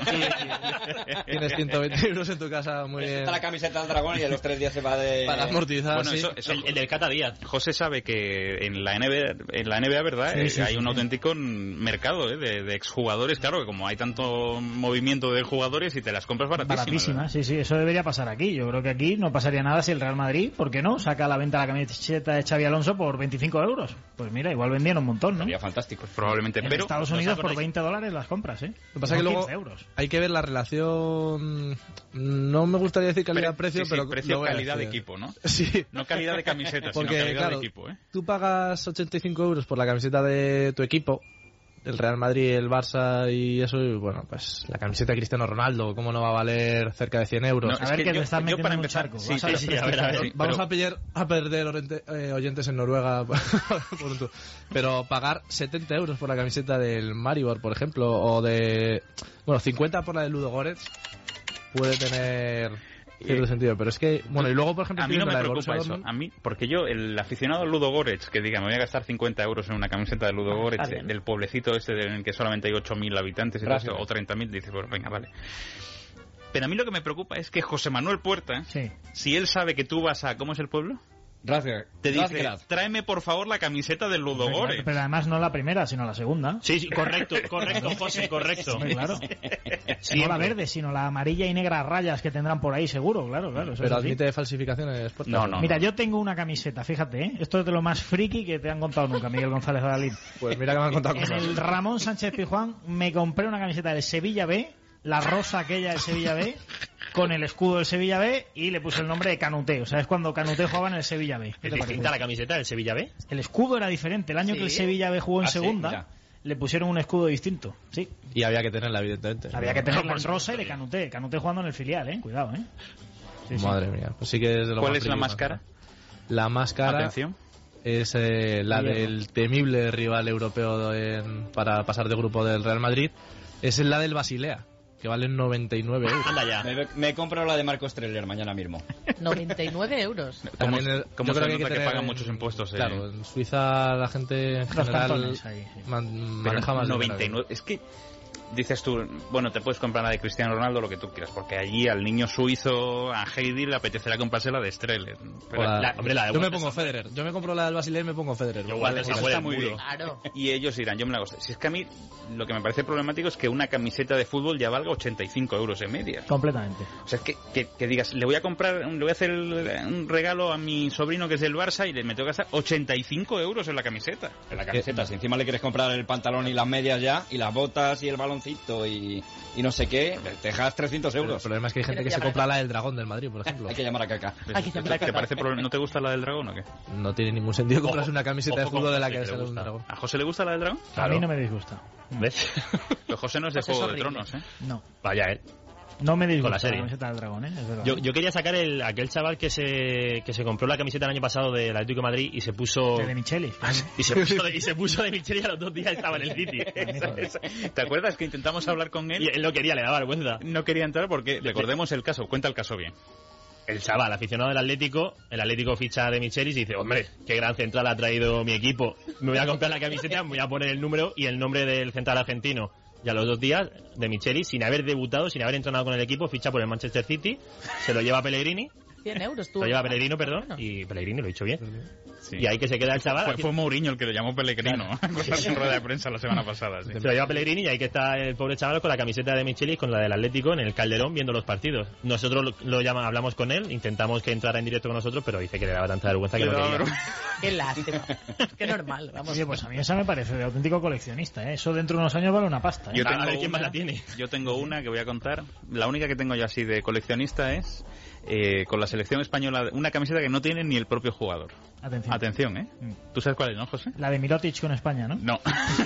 H: y tienes ciento veinte euros en tu casa, muy bien.
G: Está la camiseta del dragón y a los tres días se va de...
H: Para amortizar,
C: bueno,
H: sí.
C: eso, eso,
E: el, el del Cata Díaz.
C: José sabe que en la N B A, en la N B A, ¿verdad?
D: Sí, sí,
C: hay
D: sí,
C: un
D: sí.
C: auténtico mercado, ¿eh? de, de exjugadores, claro, que como hay tanto movimiento de jugadores y te las compras baratísimas.
D: Baratísima, sí, sí, eso debería pasar aquí. Yo creo que aquí no pasaría nada si el Real Madrid, ¿por qué no?, saca a la venta la camiseta de Xavi Alonso por veinticinco euros. Pues mira, igual vendían un montón, ¿no?
G: Sería fantástico.
C: Probablemente,
D: en
C: pero...
D: Estados Unidos por veinte dólares las compras, ¿eh?
H: Lo que pasa es que
D: No
H: luego
D: quince euros.
H: hay que ver la relación, no me gustaría decir calidad-precio,
C: sí, sí,
H: pero...
C: precio,
H: lo voy a
C: calidad de
H: decir.
C: equipo, ¿no?
H: Sí.
C: No calidad de camiseta,
H: Porque,
C: sino calidad
H: claro,
C: de equipo, ¿eh?
H: Tú pagas ochenta y cinco euros por la camiseta de tu equipo, el Real Madrid, el Barça y eso, y bueno, pues la camiseta de Cristiano Ronaldo, ¿cómo no va a valer cerca de cien euros?
C: No,
D: a
C: es
D: ver
C: que
D: que
C: yo-
D: te están
C: yo
D: metiendo
C: para
D: en un
C: empezar-
D: charco.
C: sí,
D: Vas a
C: sí,
D: ver
C: sí,
D: si te
C: a ver,
D: fijas.
C: a ver.
H: Vamos
C: pero-
H: a, pillar, a perder orente- eh, oyentes en Noruega por un tour. Pero pagar setenta euros por la camiseta del Maribor, por ejemplo, o de... Bueno, cincuenta por la de Ludo Goretz, puede tener cierto sentido, pero es que... Bueno, y luego, por ejemplo...
C: A mí no
H: tienes
C: me
H: la del
C: preocupa
H: Borussia
C: eso.
H: Dortmund.
C: A mí, porque yo, el aficionado Ludo Goretz, que diga, me voy a gastar cincuenta euros en una camiseta de Ludo Goretz,
D: está bien.
C: del pueblecito este de- en el que solamente hay ocho mil habitantes y todo
G: Gracias.
C: esto, o treinta mil, dices, bueno, venga, vale. Pero a mí lo que me preocupa es que José Manuel Puerta,
D: Sí.
C: si él sabe que tú vas a... ¿Cómo es el pueblo?
G: Gracias.
C: Te dice,
G: Gracias.
C: tráeme por favor la camiseta del Ludo Goretz.
D: Pero además no la primera, sino la segunda.
E: Sí, sí, correcto, correcto, José, correcto.
D: Hombre, claro. No la verde, sino la amarilla y negra rayas que tendrán por ahí, seguro, claro, claro. eso
H: Pero
D: es así.
H: admite falsificaciones. Puerta.
C: No, no.
D: Mira, yo tengo una camiseta, fíjate, ¿eh? Esto es de lo más friki que te han contado nunca, Miguel González Adalid.
H: Pues mira que me han contado
D: En
H: cosas.
D: el Ramón Sánchez Pizjuán me compré una camiseta del Sevilla B, la rosa aquella del Sevilla B, con el escudo del Sevilla B, y le puse el nombre de Canuté. O sea, es cuando Canuté jugaba en el Sevilla B. ¿Qué
E: ¿Es
D: te parece?
E: distinta la camiseta del Sevilla B?
D: El escudo era diferente. El año
E: ¿Sí?
D: que el Sevilla B jugó en
G: Ah, sí,
D: segunda,
G: mira.
D: le pusieron un escudo distinto. Sí,
H: Y había que tenerla, evidentemente.
D: había que tenerla en
E: por
D: rosa y de Canuté. Canuté jugando en el filial, ¿eh? Cuidado, ¿eh? Sí, sí.
H: Madre mía, pues sí que es de lo
C: ¿Cuál
H: más
C: es la
H: friki,
C: más
H: ¿no?
C: cara?
H: La más cara
C: Atención.
H: es eh, la
D: Diego.
H: del temible rival europeo en- para pasar de grupo del Real Madrid. Es la del Basilea. que valen noventa y nueve euros.
E: Anda ya.
G: Me, me compro la de Marco Streller mañana mismo.
F: noventa y nueve euros.
C: ¿Cómo,
H: También,
C: cómo
H: yo
C: se
H: creo que, hay
C: nota
H: que,
C: que
H: tener-
C: pagan muchos impuestos? eh?
H: Claro, en Suiza la gente en
D: Los
H: general
D: cantones ahí, sí.
H: man-
C: Pero
H: maneja más
C: noventa y
H: dinero.
C: nueve, es que dices tú, bueno, te puedes comprar la de Cristiano Ronaldo, lo que tú quieras, porque allí al niño suizo, a Heidi, le apetecerá comprarse la de Streller. Pero
H: O la-
C: la- hombre, la de
H: yo me
C: Wolves
H: pongo Federer. Yo me compro la del Basilea y me pongo Federer.
C: Yo
H: Vale,
C: vale,
H: esa
C: esa
H: puede,
C: está muy bien.
F: Claro.
C: Y ellos irán, yo me la hago. Si es que a mí lo que me parece problemático es que una camiseta de fútbol ya valga ochenta y cinco euros en media.
D: Completamente.
C: O sea, es que, que, que digas, le voy a comprar, le voy a hacer el- un regalo a mi sobrino que es del Barça y le me tengo que gastar ochenta y cinco euros en la camiseta.
G: En la camiseta, si encima le quieres comprar el pantalón y las medias ya, y las botas y el baloncito y, y no sé qué, te dejas trescientos
H: Pero el
G: euros.
H: problema es que hay gente que se compra la del Dragón del Madrid, por ejemplo.
G: Hay que llamar a Caca.
F: Aquí
C: ¿Te,
F: se placa.
C: te parece problem- ¿No te gusta la del dragón o qué?
H: No tiene ningún sentido comprarse
C: Ojo,
H: una camiseta de
C: ojo
H: fútbol
C: con
H: de la
C: José,
H: que
C: le
H: sale un
C: gusta.
H: dragón.
C: ¿A José le gusta la del dragón?
D: A mí no me disgusta.
E: ¿Ves?
C: Pero José no es de
F: Pues es
C: Juego de
F: horrible.
C: Tronos, ¿eh?
D: No.
E: Vaya, eh.
D: No me disgusta
E: Con la serie.
D: la camiseta del dragón, ¿eh? Es verdad.
E: Yo, yo quería sacar el aquel chaval que se que se compró la camiseta el año pasado del Atlético de Madrid y se puso
D: De, de Michelis.
E: y se puso de, y se puso de Micheli y a los dos días estaba en el City.
C: ¿Te acuerdas que intentamos hablar con él?
E: Y él no quería, le daba vergüenza.
C: No quería entrar porque, recordemos el caso, cuenta el caso bien.
E: El chaval, aficionado del Atlético, el Atlético ficha de Michelis y dice, hombre, qué gran central ha traído mi equipo. Me voy a comprar la camiseta, me voy a poner el número y el nombre del central argentino. Y a los dos días, de Michelis, sin haber debutado, sin haber entrenado con el equipo, ficha por el Manchester City, se lo lleva a Pellegrini,
F: cien euros tú.
E: lo lleva a Pellegrino, perdón, y Pellegrini, lo he dicho bien. Y ahí que se queda el chaval.
C: Fue, fue Mourinho el que le llamó Pellegrino en rueda de prensa la semana pasada. Sí.
E: Se lo lleva Pellegrini y ahí que está el pobre chaval con la camiseta de Michelis, con la del Atlético, en el Calderón, viendo los partidos. Nosotros lo, lo llama, hablamos con él, intentamos que entrara en directo con nosotros, pero dice que le daba tanta vergüenza que
C: Le
E: no
C: daba
E: quería.
C: vergüenza.
F: Qué lástima. Qué normal, vamos.
D: Oye, pues a mí esa me parece de auténtico coleccionista, ¿eh? Eso dentro de unos años vale una pasta, ¿eh?
C: Yo
E: A
C: tengo,
E: ver quién
C: una,
E: más la tiene.
C: yo tengo una que voy a contar. La única que tengo yo así de coleccionista es eh, con la selección española, una camiseta que no tiene ni el propio jugador.
D: Atención.
C: Atención, ¿eh?
D: Mm.
C: ¿Tú sabes cuál es, no, José?
D: La de Mirotic con España, ¿no?
C: No.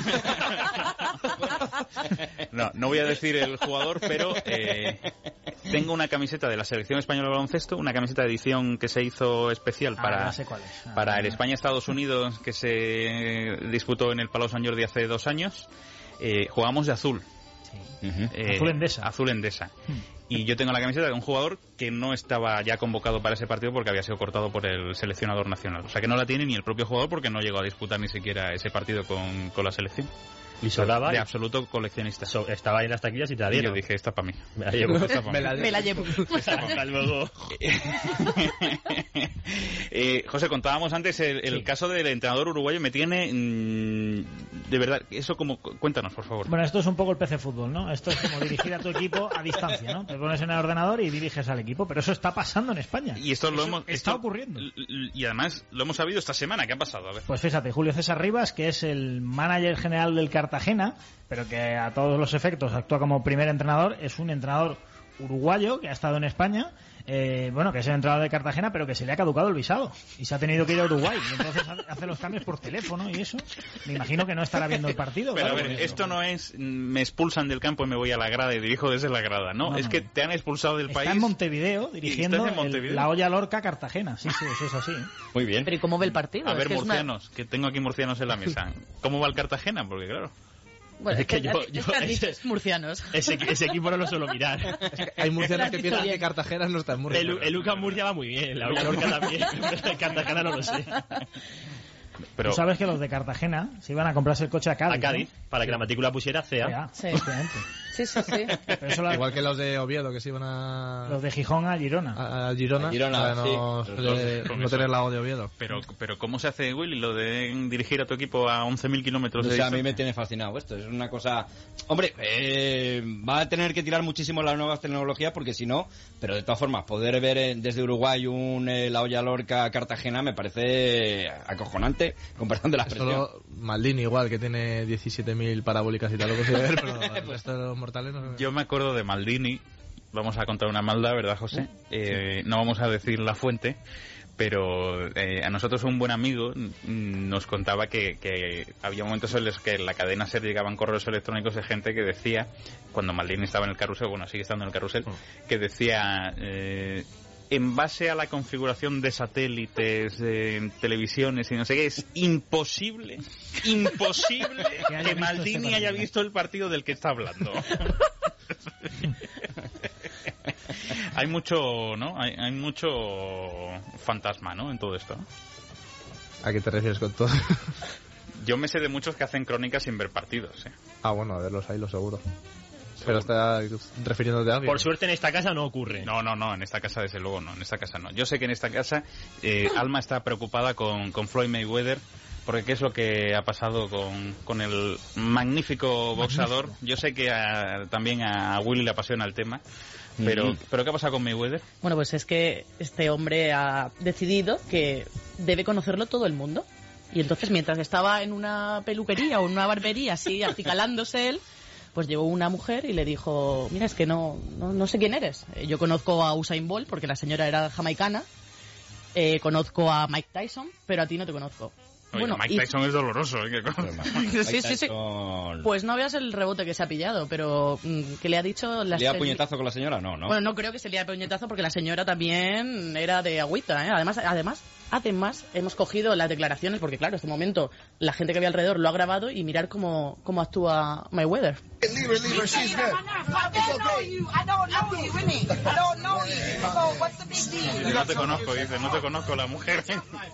C: No, no voy a decir el jugador, pero eh, tengo una camiseta de la selección española de baloncesto, una camiseta de edición que se hizo especial
D: Ah,
C: para,
D: ya sé cuál es. Ah,
C: para el
D: ya.
C: España-Estados Unidos que se disputó en el Palau Sant Jordi hace dos años. Eh, jugamos de azul. Eh,
D: Azul Endesa.
C: Azul Endesa.
D: Hmm.
C: Y yo tengo la camiseta de un jugador que no estaba ya convocado para ese partido porque había sido cortado por el seleccionador nacional. O sea que no la tiene ni el propio jugador porque no llegó a disputar ni siquiera ese partido con, con la selección.
E: Y sobraba.
C: De
E: y-
C: absoluto coleccionista.
E: so- estaba ahí en las taquillas y te la
C: Y yo
E: dieron.
C: dije, esta para mí.
E: Me la llevo.
C: Esta pa' mí.
H: Me la
F: Me la llevo.
E: Hasta luego.
C: Eh, José, contábamos antes el, el
D: Sí.
C: caso del entrenador uruguayo. Me tiene... mm, de verdad, eso como... Cuéntanos, por favor.
D: Bueno, esto es un poco el P C Fútbol, ¿no? Esto es como dirigir a tu equipo a distancia, ¿no? Te pones en el ordenador y diriges al equipo, pero eso está pasando en España.
C: Y esto lo
D: Eso
C: hemos...
D: está
C: esto-
D: ocurriendo.
C: l- l- Y además lo hemos sabido esta semana. ¿Qué ha pasado? A ver.
D: Pues fíjate, Julio César Rivas, que es el manager general del Cartagena, pero que a todos los efectos actúa como primer entrenador, es un entrenador uruguayo que ha estado en España, eh, bueno, que es el entrenador de Cartagena, pero que se le ha caducado el visado y se ha tenido que ir a Uruguay. Y entonces hace los cambios por teléfono y eso. Me imagino que no estará viendo el partido.
C: Pero a
D: claro,
C: ver,
D: porque-
C: esto no es mm, me expulsan del campo y me voy a la grada y dirijo desde la grada, ¿no?
D: No,
C: es
D: no,
C: que
D: no.
C: te han expulsado del
D: Está
C: país.
D: en Montevideo dirigiendo
C: estás en
D: el-
C: Montevideo.
D: la olla Lorca Cartagena. Sí, sí, eso es así. ¿eh?
G: Muy bien.
F: Pero ¿y cómo ve el partido?
C: A
F: Es
C: ver,
F: que es una-
C: murcianos, que tengo aquí murcianos en la mesa. ¿Cómo va el Cartagena? Porque claro...
F: Bueno,
E: Es que
F: es
E: yo-
F: que-
E: yo-
F: es que has dicho,
E: ese-
F: es murcianos.
E: Ese, ese equipo no lo suelo mirar.
H: Hay murcianos
F: Lo
H: que
F: has
H: piensan
F: dicho
H: que
F: bien.
H: Cartagena no está en Murcia.
E: El, el Lucas Murcia va muy bien, la Olla Lorca también. El Cartagena no lo sé.
C: Pero...
D: Tú sabes que los de Cartagena se iban a comprarse el coche a Cádiz.
E: A Cádiz,
D: ¿no?
E: para que la matrícula pusiera C A.
D: Ya,
F: Sí.
D: efectivamente.
F: Sí, sí, sí.
D: Pero eso la-
H: Igual que los de Oviedo, que se iban a,
D: los de Gijón a Girona.
H: a, a Girona,
G: A Girona,
H: para no,
G: sí.
H: de-
C: Con
H: no
C: eso.
H: tener la O de Oviedo.
C: Pero, pero ¿cómo se hace, Willy, lo de dirigir a tu equipo a once mil kilómetros
G: O
C: de
G: sea, a mí me
C: distancia?
G: tiene fascinado esto. Es una cosa... Hombre, eh, va a tener que tirar muchísimo las nuevas tecnologías porque si no... Pero de todas formas, poder ver eh, desde Uruguay un eh, la olla Lorca Cartagena me parece acojonante, con perdón de la expresión.
H: Solo Maldini igual, que tiene diecisiete mil parabólicas y tal, lo consigue ver, pero el resto de los mortales no.
C: Yo me acuerdo de Maldini. Vamos a contar una maldad, ¿verdad, José? Eh, no vamos a decir la fuente, pero eh, a nosotros un buen amigo mm, nos contaba que, que había momentos en los que en la cadena SER llegaban correos electrónicos de gente que decía, cuando Maldini estaba en el carrusel, bueno, sigue estando en el carrusel, que decía... Eh, en base a la configuración de satélites, de televisiones y no sé qué, es imposible, imposible
D: Que haya
C: que
D: visto
C: Maldini
D: este
C: haya
D: partido.
C: visto el partido del que está hablando. Hay mucho, ¿no? Hay, hay mucho fantasma, ¿no? En todo esto.
H: ¿A qué te refieres con todo?
C: Yo me sé de muchos que hacen crónicas sin ver partidos, ¿eh?
H: Ah, bueno, a verlos ahí, lo seguro. Pero está refiriéndote a alguien.
E: Por suerte en esta casa no ocurre.
C: No, no, no, en esta casa desde luego no, en esta casa no. Yo sé que en esta casa eh, Alma está preocupada con, con Floyd Mayweather, porque qué es lo que ha pasado con, con el magnífico boxeador. Magnífico. Yo sé que a, también a Willy le apasiona el tema, pero, mm-hmm. ¿pero qué ha pasado con Mayweather?
F: Bueno, pues es que este hombre ha decidido que debe conocerlo todo el mundo. Y entonces, mientras estaba en una peluquería o en una barbería, así, acicalándose él, pues llegó una mujer y le dijo, mira, es que no, no, no sé quién eres. Yo conozco a Usain Bolt, porque la señora era jamaicana, eh, conozco a Mike Tyson, pero a ti no te conozco.
C: Oye,
F: bueno,
C: Mike Tyson y... es doloroso. ¿eh?
F: sí, sí, sí. Pues no veas el rebote que se ha pillado, pero ¿qué le ha dicho?
G: ¿Le da puñetazo con la señora? No, no.
F: Bueno, no creo que se le dé puñetazo porque la señora también era de agüita, ¿eh? Además, además, además hemos cogido las declaraciones porque, claro, en este momento la gente que había alrededor lo ha grabado y mirar cómo, cómo actúa Mayweather.
B: Leave her, leave her, she's good.
C: No te conozco, dice, no te conozco la mujer.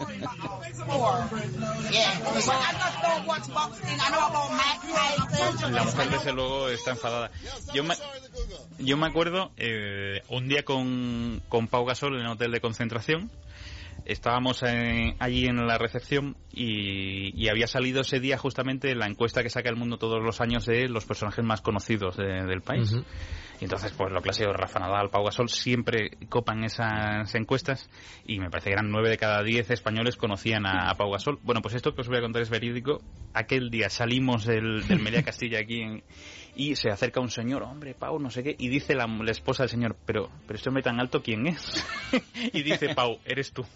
C: La mujer desde luego está enfadada. Yo me, yo me acuerdo eh, un día con, con Pau Gasol en el hotel de concentración. Estábamos en, allí en la recepción y, y había salido ese día justamente la encuesta que saca El Mundo todos los años de los personajes más conocidos de, del país. Uh-huh. Y entonces, pues lo clásico, Rafa Nadal, Pau Gasol, siempre copan esas encuestas y me parece que eran nueve de cada diez españoles conocían a, a Pau Gasol. Bueno, pues esto que os voy a contar es verídico. Aquel día salimos del, del Meliá Castilla aquí en, y se acerca un señor, hombre, Pau, no sé qué, y dice la, la esposa del señor, pero, pero este hombre tan alto, ¿quién es? Y dice, Pau, eres tú.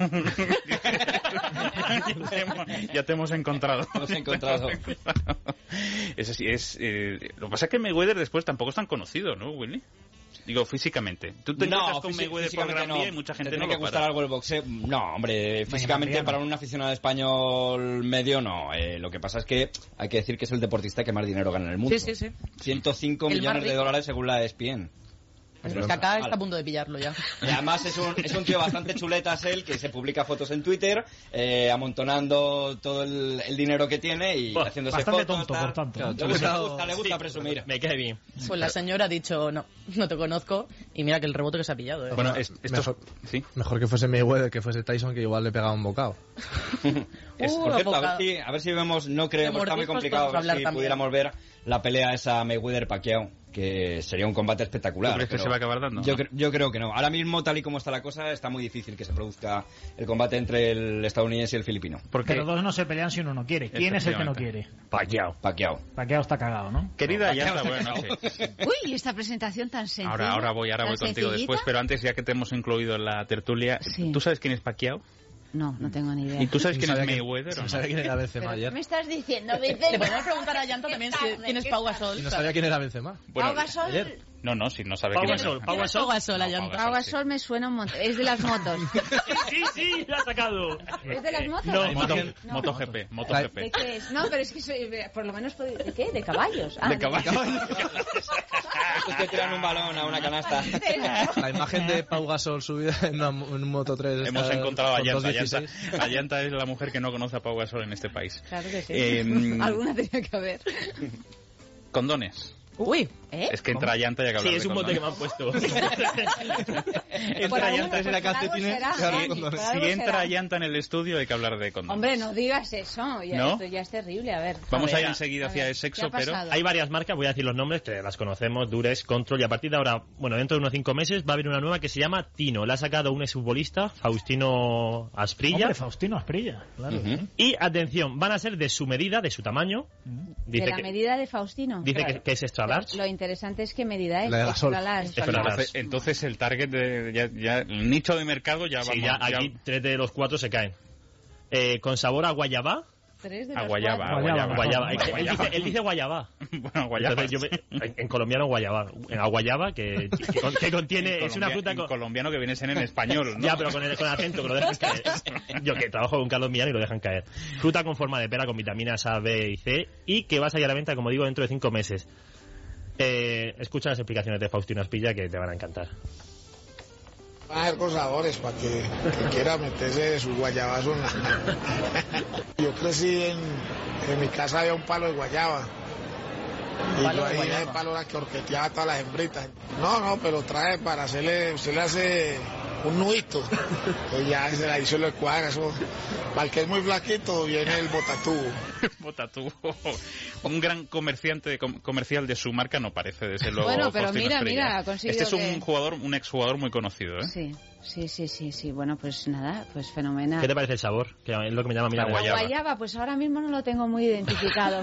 C: Ya te hemos encontrado.
G: Hemos encontrado.
C: Eso sí, es... Eh, lo que pasa es que Mayweather después tampoco es tan conocido, ¿no, Willy? Digo, físicamente. Tú te encuentras
G: no,
C: con Mayweather por Gran
G: no.
C: Vía y mucha gente
G: ¿Te
C: no
G: tiene
C: lo
G: que gustar
C: para.
G: algo el boxeo? No, hombre, físicamente no. Para un aficionado español medio no. Eh, lo que pasa es que hay que decir que es el deportista que más dinero gana en el mundo.
F: Sí, sí, sí.
G: ciento cinco millones de dólares según la E S P N.
F: Es que acá está a punto de pillarlo ya.
G: Y además es un, es un tío bastante chuletas él, que se publica fotos en Twitter, eh, amontonando todo el, el dinero que tiene y oh, haciéndose
D: bastante
G: fotos.
D: Tonto, por tanto.
G: Claro, le gusta, le gusta, le gusta sí, presumir.
E: Me cae bien.
F: Pues la señora ha dicho, no, no te conozco, y mira que el rebote que se ha pillado. ¿eh?
H: Bueno, es, esto mejor, ¿sí? mejor que fuese Mayweather que fuese Tyson, que igual le pegaba un bocado.
G: es, uh, por cierto, a ver, si, a ver si vemos, no creo, está muy complicado, a ver si también. pudiéramos ver la pelea esa Mayweather-Pacquiao, que sería un combate espectacular.
C: ¿Crees que se va a acabar dando?
G: Yo, yo creo que no. Ahora mismo, tal y como está la cosa, está muy difícil que se produzca el combate entre el estadounidense y el filipino.
D: Porque los dos no se pelean si uno no quiere. ¿Quién es el que no quiere?
G: Pacquiao. Pacquiao.
D: Pacquiao está cagado, ¿no?
C: Querida
G: no,
C: Yanta, buenas noches.
J: Uy, esta presentación tan sencilla.
C: Ahora, ahora voy, ahora voy contigo después, pero antes, ya que te hemos incluido en la tertulia, sí. ¿Tú sabes quién es Pacquiao?
J: No, no tengo ni idea.
C: ¿Y tú sabes quién es Mayweather?
H: ¿No no? ¿Sabes quién era Benzema ayer?
J: ¿Qué me estás diciendo, Vicente?
F: Le podemos preguntar a Llanta también si, quién es Pau Gasol.
H: ¿Y no sabía quién era Benzema?
C: Bueno,
J: Pau Gasol...
H: Ayer.
C: No, no, si no sabe
E: Pau
C: quién
E: Gasol,
C: es.
E: Pau Gasol,
F: Pau Gasol, no, Pau
J: Pau Gasol me suena un montón. Es de las motos.
E: sí, sí, lo ha sacado.
J: ¿Es de las motos?
C: No, Moto,
J: no.
C: MotoGP, MotoGP.
J: ¿De qué es? No, pero es que soy, por lo menos, ¿de qué? ¿De caballos?
C: Ah, de caballos.
G: Estos que tiran un balón a una canasta.
H: La imagen de Pau Gasol subida en, una, en un Moto tres.
C: Hemos encontrado a Llanta. A Llanta es la mujer que no conoce a Pau Gasol en este país.
J: Claro que sí.
C: Eh,
J: Alguna tenía que haber.
C: Condones.
F: Uy,
C: ¿eh? Es que entra Llanta y hay que hablar
E: Sí, es un bote que me han puesto.
J: Entra Llanta en la calcetina.
C: Si entra Llanta en el estudio hay que hablar de condones.
J: Hombre, no digas eso. Ya, ¿no? Esto ya es terrible. A ver.
C: Vamos
J: a,
C: a
J: ver,
C: ir enseguida hacia el sexo, pero...
E: Hay varias marcas, voy a decir los nombres, que las conocemos, Durex, Control, y a partir de ahora, bueno, dentro de unos cinco meses va a haber una nueva que se llama Tino. La ha sacado un exfutbolista, Faustino Asprilla.
D: Hombre, Faustino Asprilla, claro.
E: Uh-huh. Y, atención, van a ser de su medida, de su tamaño.
J: Uh-huh. Dice de la que, medida de Faustino.
E: Dice claro. que, que es extra large.
J: Lo interesante es que medida es
H: la de la
J: extra large.
C: Entonces, entonces el target, de, ya, ya, el nicho de mercado ya
E: sí,
C: vamos.
E: Ya, aquí ya... tres de los cuatro se caen. Eh, con sabor a guayabá.
J: Tres de
C: a
J: los
C: guayaba,
J: cuatro.
C: a guayaba.
E: guayaba. Él, él, dice, él dice guayaba.
C: Bueno, guayaba.
E: Entonces, yo, en, en colombiano guayaba. En aguayaba, que, que, que contiene...
C: en
E: es una fruta...
C: En
E: con...
C: colombiano que viene a ser en español, ¿no?
E: Ya, pero con, el, con acento, que lo dejan caer. Yo que trabajo con Carlos Millán y lo dejan caer. Fruta con forma de pera, con vitaminas A, B y C, y que va a salir a la venta, como digo, dentro de cinco meses. Eh, escucha las explicaciones de Faustino Asprilla que te van a encantar.
B: Van a ser con sabores para que, que quiera meterse su guayabazo en la... Yo crecí en, en mi casa había un palo de guayaba. Y yo ahí ese palo era que orqueteaba a todas las hembritas. No, no, pero trae para hacerle, usted le hace un nudito. Entonces ya se la hizo lo cuadra, eso. Para el que es muy flaquito viene el botatubo.
C: Botatubo. Un gran comerciante de com- comercial de su marca no parece, desde luego.
J: Bueno, pero
C: Faustino
J: mira,
C: Espriella.
J: mira, ha conseguido
C: Este es un
J: que-
C: jugador, un exjugador muy conocido, ¿eh?
J: Sí, sí, sí, sí, sí. Bueno, pues nada, pues fenomenal.
E: ¿Qué te parece el sabor? Que es lo que me llama a mí la
J: La
E: guayaba.
J: guayaba, pues ahora mismo no lo tengo muy identificado.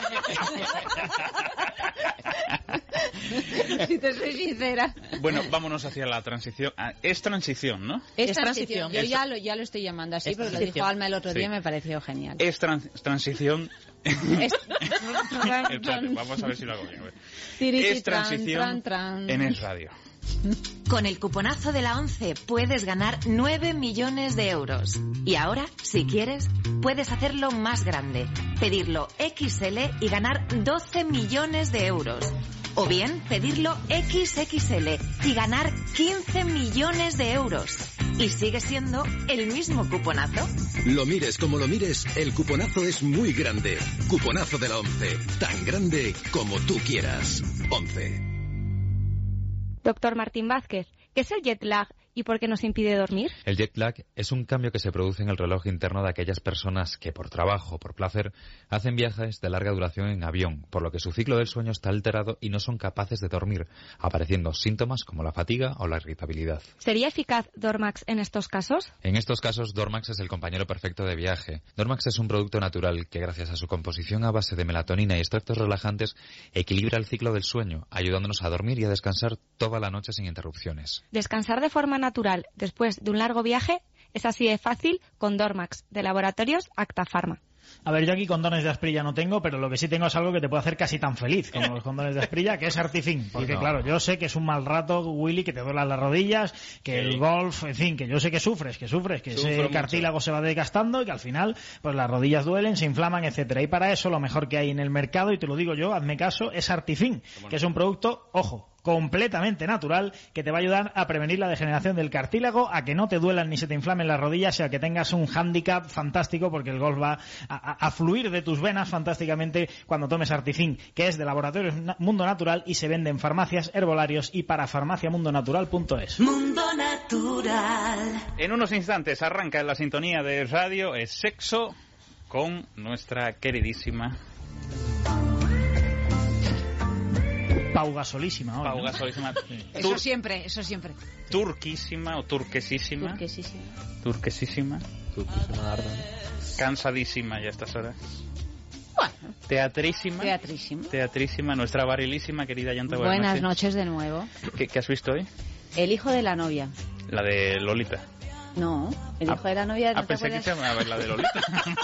J: Si te soy sincera.
C: Bueno, vámonos hacia la transición. Ah, es transición, ¿no?
J: Es
F: Es
J: transición.
F: transición.
J: Yo
C: Es-
J: ya lo, ya lo estoy llamando así,
C: Es
J: porque lo
C: transición.
J: dijo Alma el otro
C: Sí.
J: día, me pareció genial.
C: Es tran- transición.
J: Es-
C: Espérate, vamos a ver si lo hago bien. a ver.
J: Tiriti,
C: Es
J: tran,
C: transición
J: tran, tran.
C: en Es Radio.
I: Con el cuponazo de la ONCE puedes ganar nueve millones de euros. Y ahora, si quieres, puedes hacerlo más grande, pedirlo equis ele y ganar doce millones de euros. O bien pedirlo equis equis ele y ganar quince millones de euros. Y sigue siendo el mismo cuponazo.
K: Lo mires como lo mires, el cuponazo es muy grande. Cuponazo de la ONCE, tan grande como tú quieras. ONCE.
X: Doctor Martín Vázquez, ¿qué es el jet lag y por qué nos impide dormir?
W: El jet lag es un cambio que se produce en el reloj interno de aquellas personas que por trabajo o por placer hacen viajes de larga duración en avión, por lo que su ciclo del sueño está alterado y no son capaces de dormir, apareciendo síntomas como la fatiga o la irritabilidad.
X: ¿Sería eficaz Dormax en estos casos?
W: En estos casos, Dormax es el compañero perfecto de viaje. Dormax es un producto natural que, gracias a su composición a base de melatonina y extractos relajantes, equilibra el ciclo del sueño, ayudándonos a dormir y a descansar toda la noche sin interrupciones.
X: Descansar de forma natural después de un largo viaje es así de fácil con Dormax, de Laboratorios Acta Pharma.
D: A ver, yo aquí condones de Asprilla no tengo, pero lo que sí tengo es algo que te puede hacer casi tan feliz como los condones de Asprilla, que es Artifin. Porque,
W: no.
D: claro, yo sé que es un mal rato, Willy, que te duelan las rodillas, que
W: Sí.
D: el golf, en fin, que yo sé que sufres, que sufres, que
W: Sufro
D: ese
W: mucho.
D: cartílago se va desgastando y que al final, pues las rodillas duelen, se inflaman, etcétera. Y para eso, lo mejor que hay en el mercado, y te lo digo yo, hazme caso, es Artifin, que es un producto, ojo, completamente natural, que te va a ayudar a prevenir la degeneración del cartílago, a que no te duelan ni se te inflamen las rodillas y a que tengas un hándicap fantástico, porque el golf va a, a- a fluir de tus venas fantásticamente cuando tomes Artifin, que es de Laboratorios Na- Mundo Natural y se vende en farmacias, herbolarios y para farmacia mundo natural punto es.
I: Mundo Natural.
C: En unos instantes arranca en la sintonía de radio Es Sexo con nuestra queridísima
D: Pau Gasolísima. hoy,
C: Pau
D: ¿no?
C: Gasolísima.
J: Eso
C: Tur-
J: siempre, eso siempre.
C: turquísima o turquesísima.
J: Turquesísima.
C: Turquesísima.
E: Turquísima Arda.
C: Cansadísima ya a estas horas.
J: Bueno,
C: Teatrísima.
J: teatrísimo.
C: Teatrísima, nuestra varilísima querida Yanta.
J: Buenas noches de nuevo.
C: ¿Qué, qué has visto hoy?
J: El hijo de la novia.
C: La de Lolita.
J: No, el hijo de la novia. ¿no
C: Ah,
J: te
C: pensé que
J: acuerdas?
C: te iba a ver la de Lolita.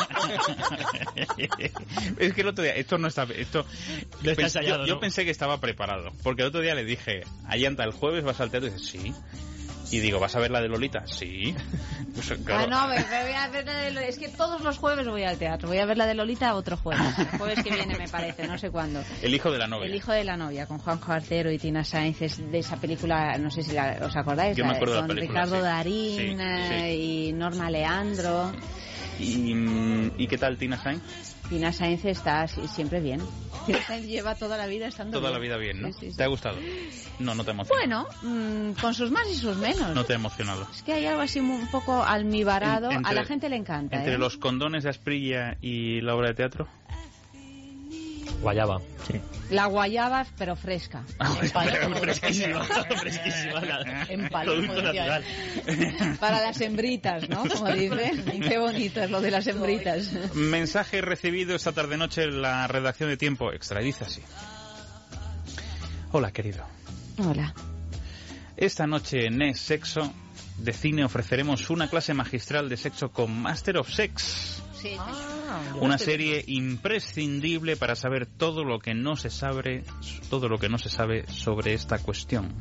C: Es que el otro día, esto no está, esto,
E: No está
C: pens-
E: ensayado,
C: yo, yo
E: ¿no?
C: pensé que estaba preparado, porque el otro día le dije, a Yanta, el jueves vas al teatro, y dice, sí. Y digo, ¿vas a ver la de Lolita? Sí. Pues, claro.
J: Ah, no, me- me voy a ver la de Lo- es que todos los jueves voy al teatro. Voy a ver la de Lolita otro jueves. El jueves que viene, me parece, no sé cuándo.
C: El hijo de la novia.
J: El hijo de la novia, con Juanjo Artero y Tina Sainz, es de esa película, no sé si la- os acordáis,
C: Yo me
J: la-
C: acuerdo de la
J: con
C: película,
J: Ricardo
C: sí.
J: Darín
C: Sí,
J: eh, y Norma Leandro.
C: ¿Y, mm, ¿Y qué tal Tina Sainz?
J: Tina Sainz está así, siempre bien. Tina Sainz lleva toda la vida estando
C: Toda
J: bien.
C: la vida bien, ¿no?
J: Sí, sí, sí.
C: ¿Te ha gustado? No, no te ha emocionado.
J: Bueno, mm, con sus más y sus menos.
C: No te ha emocionado.
J: Es que hay algo así un poco almibarado.
C: En- entre-
J: a la gente le encanta,
C: Entre
J: ¿eh?
C: los condones de Asprilla y la obra de teatro.
E: Guayaba.
D: Sí.
J: La guayaba, pero fresca.
E: Fresquísima, fresquísima.
J: En palo,
E: Producto natural.
J: Para las hembritas, ¿no? Como dicen. Qué bonito es lo de las hembritas.
C: Mensaje recibido esta tarde-noche en la redacción de Tiempo Extra. Y dice así. Hola, querido.
J: Hola.
C: Esta noche en Es Sexo de Cine ofreceremos una clase magistral de sexo con Master of Sex.
J: Sí,
C: Una serie imprescindible para saber todo lo que no se sabe, todo lo que no se sabe sobre esta cuestión.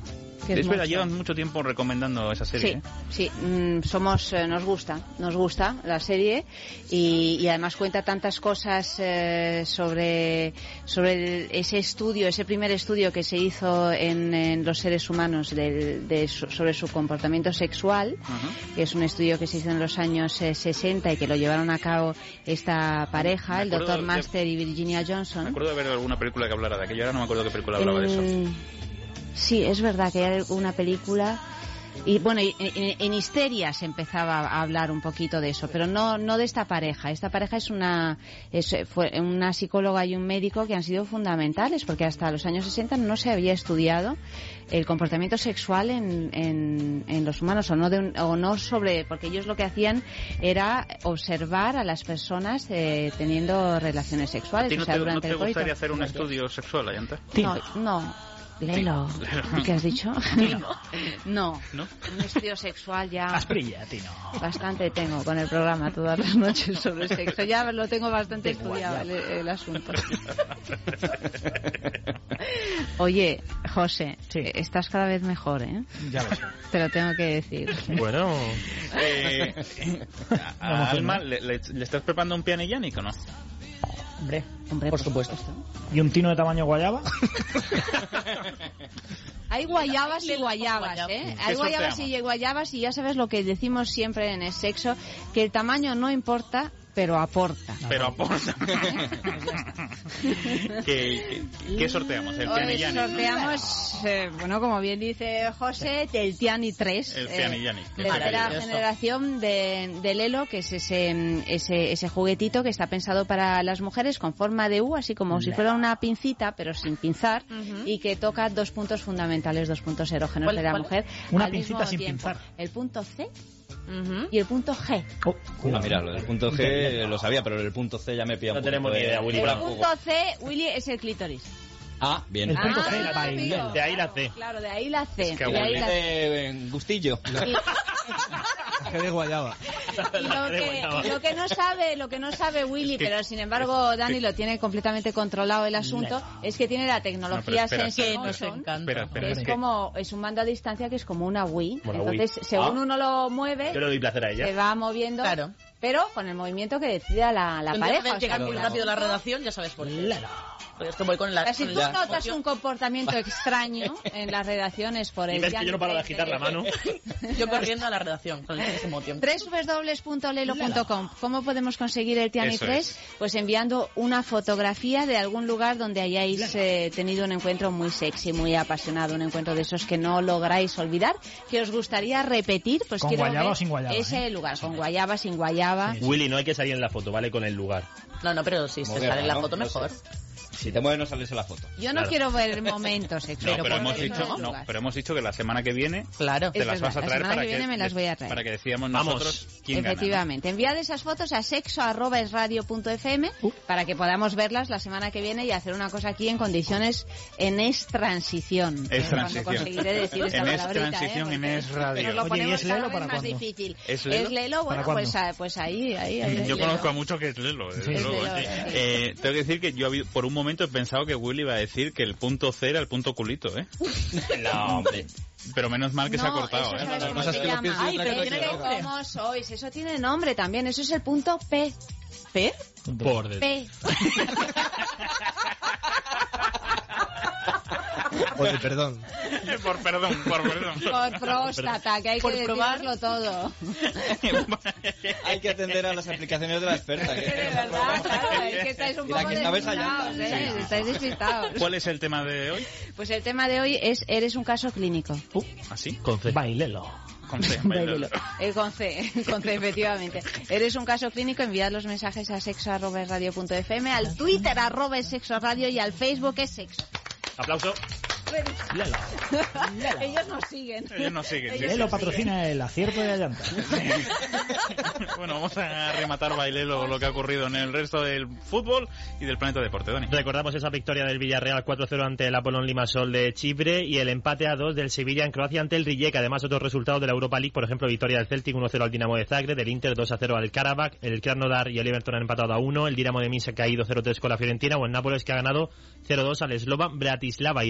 J: Que es
C: es verdad,
J: mucho.
C: llevan mucho tiempo recomendando esa serie.
J: Sí,
C: ¿eh?
J: sí, mm, somos, eh, nos gusta, nos gusta la serie y, y además cuenta tantas cosas eh, sobre, sobre el- ese estudio, ese primer estudio que se hizo en, en los seres humanos del- de su- sobre su comportamiento sexual, que es un estudio que se hizo en los años eh, sesenta y que lo llevaron a cabo esta pareja, el
C: acuerdo
J: doctor
C: de-
J: Master y Virginia Johnson.
C: Me acuerdo de ver alguna película que hablara de aquello, ahora no me acuerdo qué película hablaba de eso.
J: Eh, Sí, es verdad que hay una película y bueno, y- en, en Histeria se empezaba a hablar un poquito de eso, pero no no de esta pareja. Esta pareja es una es, fue una psicóloga y un médico que han sido fundamentales porque hasta los años sesenta no se había estudiado el comportamiento sexual en, en, en los humanos o no de un- o no sobre porque ellos lo que hacían era observar a las personas eh, teniendo relaciones
C: ¿A
J: sexuales,
C: ti no
J: o sea,
C: te, no
J: durante
C: te
J: el coito.
C: gustaría hacer un estudio sexual, Ayanta?
J: No, no. Lelo, ¿qué has dicho? No,
C: ¿No?
J: un estudio sexual ya
D: Asprilla, Tino.
J: bastante tengo con el programa todas las noches sobre sexo. Ya lo tengo bastante
D: Tengo
J: estudiado
D: ya.
J: el, el asunto. Oye, José, estás cada vez mejor, ¿eh?
D: Ya lo sé.
J: Te lo tengo que decir.
E: Bueno,
C: Eh, a Alma, ¿le, le, le estás preparando un pianillánico o no?
F: Hombre,
J: Hombre,
F: por supuesto.
D: ¿Y un tino de tamaño guayaba?
J: Hay guayabas y guayabas, ¿eh? Hay
D: ¿Qué
J: guayabas
D: sorteamos?
J: y guayabas y ya sabes lo que decimos siempre en el sexo, que el tamaño no importa, pero aporta.
C: Pero aporta. ¿Qué, qué, qué sorteamos? El
J: Hoy
C: pianillánico.
J: sorteamos, eh, bueno, como bien dice José, el Tiani tres.
C: El
J: eh,
C: pianillánico.
J: tercera
C: Maravilloso.
J: generación de, de Lelo, que es ese, ese, ese juguetito que está pensado para las mujeres con forma de U, así como si
F: Lelo.
J: fuera una pincita, pero sin pinzar,
F: Ujú.
J: y que toca dos puntos fundamentales, dos puntos erógenos
F: ¿Cuál-
J: de la
F: cuál?
J: mujer.
D: Una
J: al
D: pincita
J: mismo
D: sin
J: tiempo.
D: pinzar.
J: El punto C y el punto G.
G: Ah, mira, lo del punto G lo sabía, pero el punto C ya me pilla un
E: No tenemos
G: poquito
E: ni idea,
G: de-
E: Willy.
J: El
G: fuera de
J: punto
G: juego.
J: C, Willy, es el clítoris.
G: Ah, bien.
D: El punto
J: Ah,
D: G, la
J: amigo.
D: bailela.
E: de ahí la C.
J: Claro, de ahí la C.
G: Que
J: de ahí la C.
G: de gustillo.
H: Que de guayaba.
J: Y lo que, lo que no sabe, lo que no sabe Willy, pero sin embargo Dani lo tiene completamente controlado el asunto, es que tiene la tecnología
C: No, pero espera,
J: Sensei
C: espera,
J: Motion,
C: Espera, espera,
J: que es
C: es que-
J: como es un mando a distancia que es como una Wii.
E: Como una Wii.
J: Entonces, según
E: Ah.
J: uno lo mueve,
E: Yo le doy placer a ella.
J: se va moviendo,
F: Claro.
J: pero con el movimiento que decida la, la
F: Un día
J: pareja.
F: ves
J: o sea,
F: llegar
J: que
F: muy
J: la-
F: rápido a la redacción, ya sabes por qué. Pues es que voy con la...
J: O sea, si
F: con
J: tú
F: la
J: notas
F: emoción.
J: un comportamiento extraño en las redacciones por el
E: Y ves que yo no paro de
J: Gianni
E: agitar la mano.
F: Yo corriendo a la redacción con ese emoción.
J: doble u doble u doble u punto lelo punto com. ¿Cómo podemos conseguir el Tiani
C: Eso
J: tres? Pues enviando una fotografía de algún lugar donde hayáis eh, tenido un encuentro muy sexy, muy apasionado, un encuentro de esos que no lográis olvidar, que os gustaría repetir. Pues
D: ¿Con
J: quiero
D: guayaba
J: ver
D: o sin guayaba,
J: ese lugar, con guayaba, sin guayaba.
E: Willy, no hay que salir en la foto, ¿vale? Con el lugar.
F: No, no, pero si se
G: Moderna,
F: sale en la
G: ¿no?
F: foto
G: No
F: mejor.
G: sé. Si te mueves no sales en la foto.
J: Yo no
E: Claro.
J: quiero ver momentos
C: No,
J: sexuales.
C: pero hemos,
J: quiero ver
C: dicho,
J: el
C: no,
J: lugar.
C: pero hemos dicho que la semana que viene
F: Claro.
C: te
J: Es
C: las
J: verdad,
C: vas a
J: la
C: traer
J: semana
C: para
J: que
C: que,
J: viene me las voy a traer.
C: para que decíamos
E: Vamos.
C: nosotros quién gana.
J: Efectivamente, enviad esas fotos a sexo arroba es radio punto f m para que podamos verlas la semana que viene y hacer una cosa aquí en condiciones en es transición.
C: Es
J: Eh,
C: transición.
J: Cuando conseguiré decir esta
C: En es
J: palabrita,
C: transición,
J: ¿eh?
C: en
J: Porque
C: es radio.
J: Nos lo
D: Oye, ¿y
J: ponemos
D: es Lelo
J: cada vez
D: para
J: más
D: cuándo?
J: difícil.
C: ¿Es Lelo?
J: Es Lelo,
D: ¿Para
J: bueno,
D: cuándo?
J: pues, ah, pues ahí, ahí, ahí.
C: Yo
J: Lelo.
C: conozco a muchos que es Lelo, desde
D: Sí.
C: luego,
J: Es Lelo,
C: sí.
J: sí.
C: Eh, tengo que decir que yo habí- por un momento he pensado que Willy iba a decir que el punto C era el punto culito, ¿eh?
G: No, hombre.
C: Pero menos mal que se ha
J: No,
C: cortado,
J: eso
C: ¿eh?
J: sabes
G: La
J: cómo
G: cosa
J: se
G: es que lo
J: llama.
G: pienso y
J: Ay,
G: otra cosa
J: pero
G: que no.
J: ¿cómo sois? Eso tiene nombre también. Eso es el punto P.
F: ¿P?
E: Por detrás.
J: P.
H: Oye, perdón.
C: por perdón, por perdón.
J: Por próstata, que hay
F: Por
J: que
F: probar.
J: decirlo todo.
G: Hay que atender a las aplicaciones de la experta.
J: De
G: que-
J: verdad, claro, es que estáis un
G: Y la
J: poco
G: que está ves allá.
J: despistados, ¿eh? Estáis despistados.
C: ¿Cuál es el tema de hoy?
J: Pues el tema de hoy es Eres un caso clínico.
C: ¿Así?
E: Con C.
D: Bailelo.
C: Con C.
J: Bailelo. Eh, con C, con C, efectivamente. Eres un caso clínico, enviad los mensajes a sexo arroba es radio punto f m, al Twitter arroba es sexo radio y al Facebook es sexo.
E: Aplauso.
D: Lelo.
J: Ellos nos siguen.
C: Ellos nos siguen. sí,
D: Lelo
C: sí.
D: patrocina el acierto de Allanta.
C: Bueno, vamos a rematar, Bailelo, lo que ha ocurrido en el resto del fútbol y del planeta deporte, Dani.
E: Recordamos esa victoria del Villarreal cuatro cero ante el Apollon Limassol de Chipre y el empate a dos del Sevilla en Croacia ante el Rijeka. Además, otros resultados de la Europa League, por ejemplo, victoria del Celtic uno cero al Dinamo de Zagreb, del Inter dos a cero al Karabakh, el Krasnodar y el Everton han empatado a uno, el Dinamo de Minsk ha caído cero tres con la Fiorentina o el Nápoles que ha ganado cero dos al Slovan Bratislava y un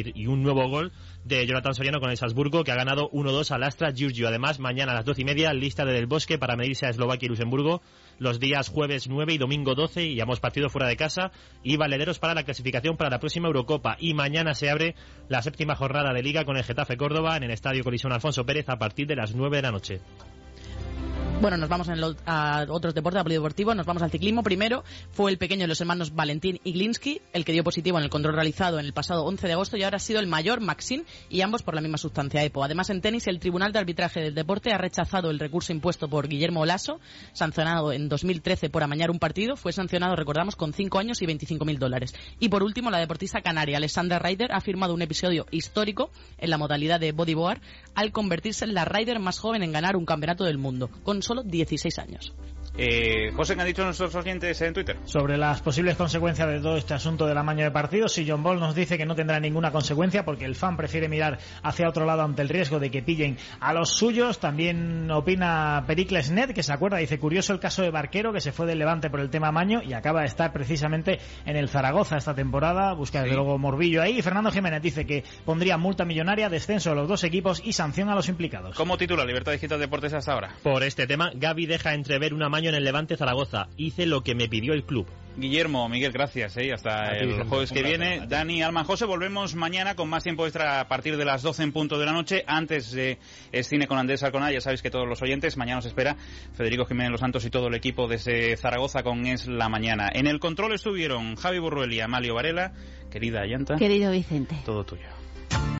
E: nuevo gol de Jonathan Soriano con el Salzburgo, que ha ganado uno dos al Astra Giurgiu. Además, mañana a las doce y media, lista de Del Bosque para medirse a Eslovaquia y Luxemburgo, los días jueves nueve y domingo doce, y ambos partidos fuera de casa, y valederos para la clasificación para la próxima Eurocopa. Y mañana se abre la séptima jornada de Liga con el Getafe Córdoba en el Estadio Coliseo Alfonso Pérez a partir de las nueve de la noche.
F: Bueno, nos vamos en el, a otros deportes, a polideportivo, nos vamos al ciclismo. Primero fue el pequeño de los hermanos Valentín y Glinsky, el que dio positivo en el control realizado en el pasado once de agosto, y ahora ha sido el mayor, Maxim, y ambos por la misma sustancia EPO. Además, en tenis, el Tribunal de Arbitraje del Deporte ha rechazado el recurso impuesto por Guillermo Lasso, sancionado en dos mil trece por amañar un partido. Fue sancionado, recordamos, con cinco años y veinticinco mil dólares. Y por último, la deportista canaria Alexandra Ryder ha firmado un episodio histórico en la modalidad de bodyboard al convertirse en la rider más joven en ganar un campeonato del mundo, con solo dieciséis años.
C: Eh, José, ¿qué han dicho nuestros oyentes en Twitter?
D: Sobre las posibles consecuencias de todo este asunto del amaño de partidos, si John Ball nos dice que no tendrá ninguna consecuencia porque el fan prefiere mirar hacia otro lado ante el riesgo de que pillen a los suyos. También opina Pericles Net, que se acuerda, dice: curioso el caso de Barquero, que se fue del Levante por el tema amaño y acaba de estar precisamente en el Zaragoza esta temporada. Busca desde sí. luego morbillo ahí. Y Fernando Jiménez dice que pondría multa millonaria, descenso de los dos equipos y sanción a los implicados.
C: ¿Cómo titula Libertad Digital Deportes hasta ahora?
E: Por este tema, Gavi deja entrever un amaño en el Levante Zaragoza. Hice lo que me pidió el club.
C: Guillermo, Miguel, gracias, ¿eh? Hasta el Vicente, jueves que viene. Dani, Alma, José, volvemos mañana con más tiempo extra a partir de las doce en punto de la noche. Antes de es Cine con Andrés Alconá, ya sabéis que todos los oyentes, mañana os espera Federico Jiménez Los Santos y todo el equipo desde Zaragoza con Es la Mañana. En el control estuvieron Javi Burruel y Amalio Varela. Querida Ayanta.
J: Querido Vicente.
C: Todo tuyo.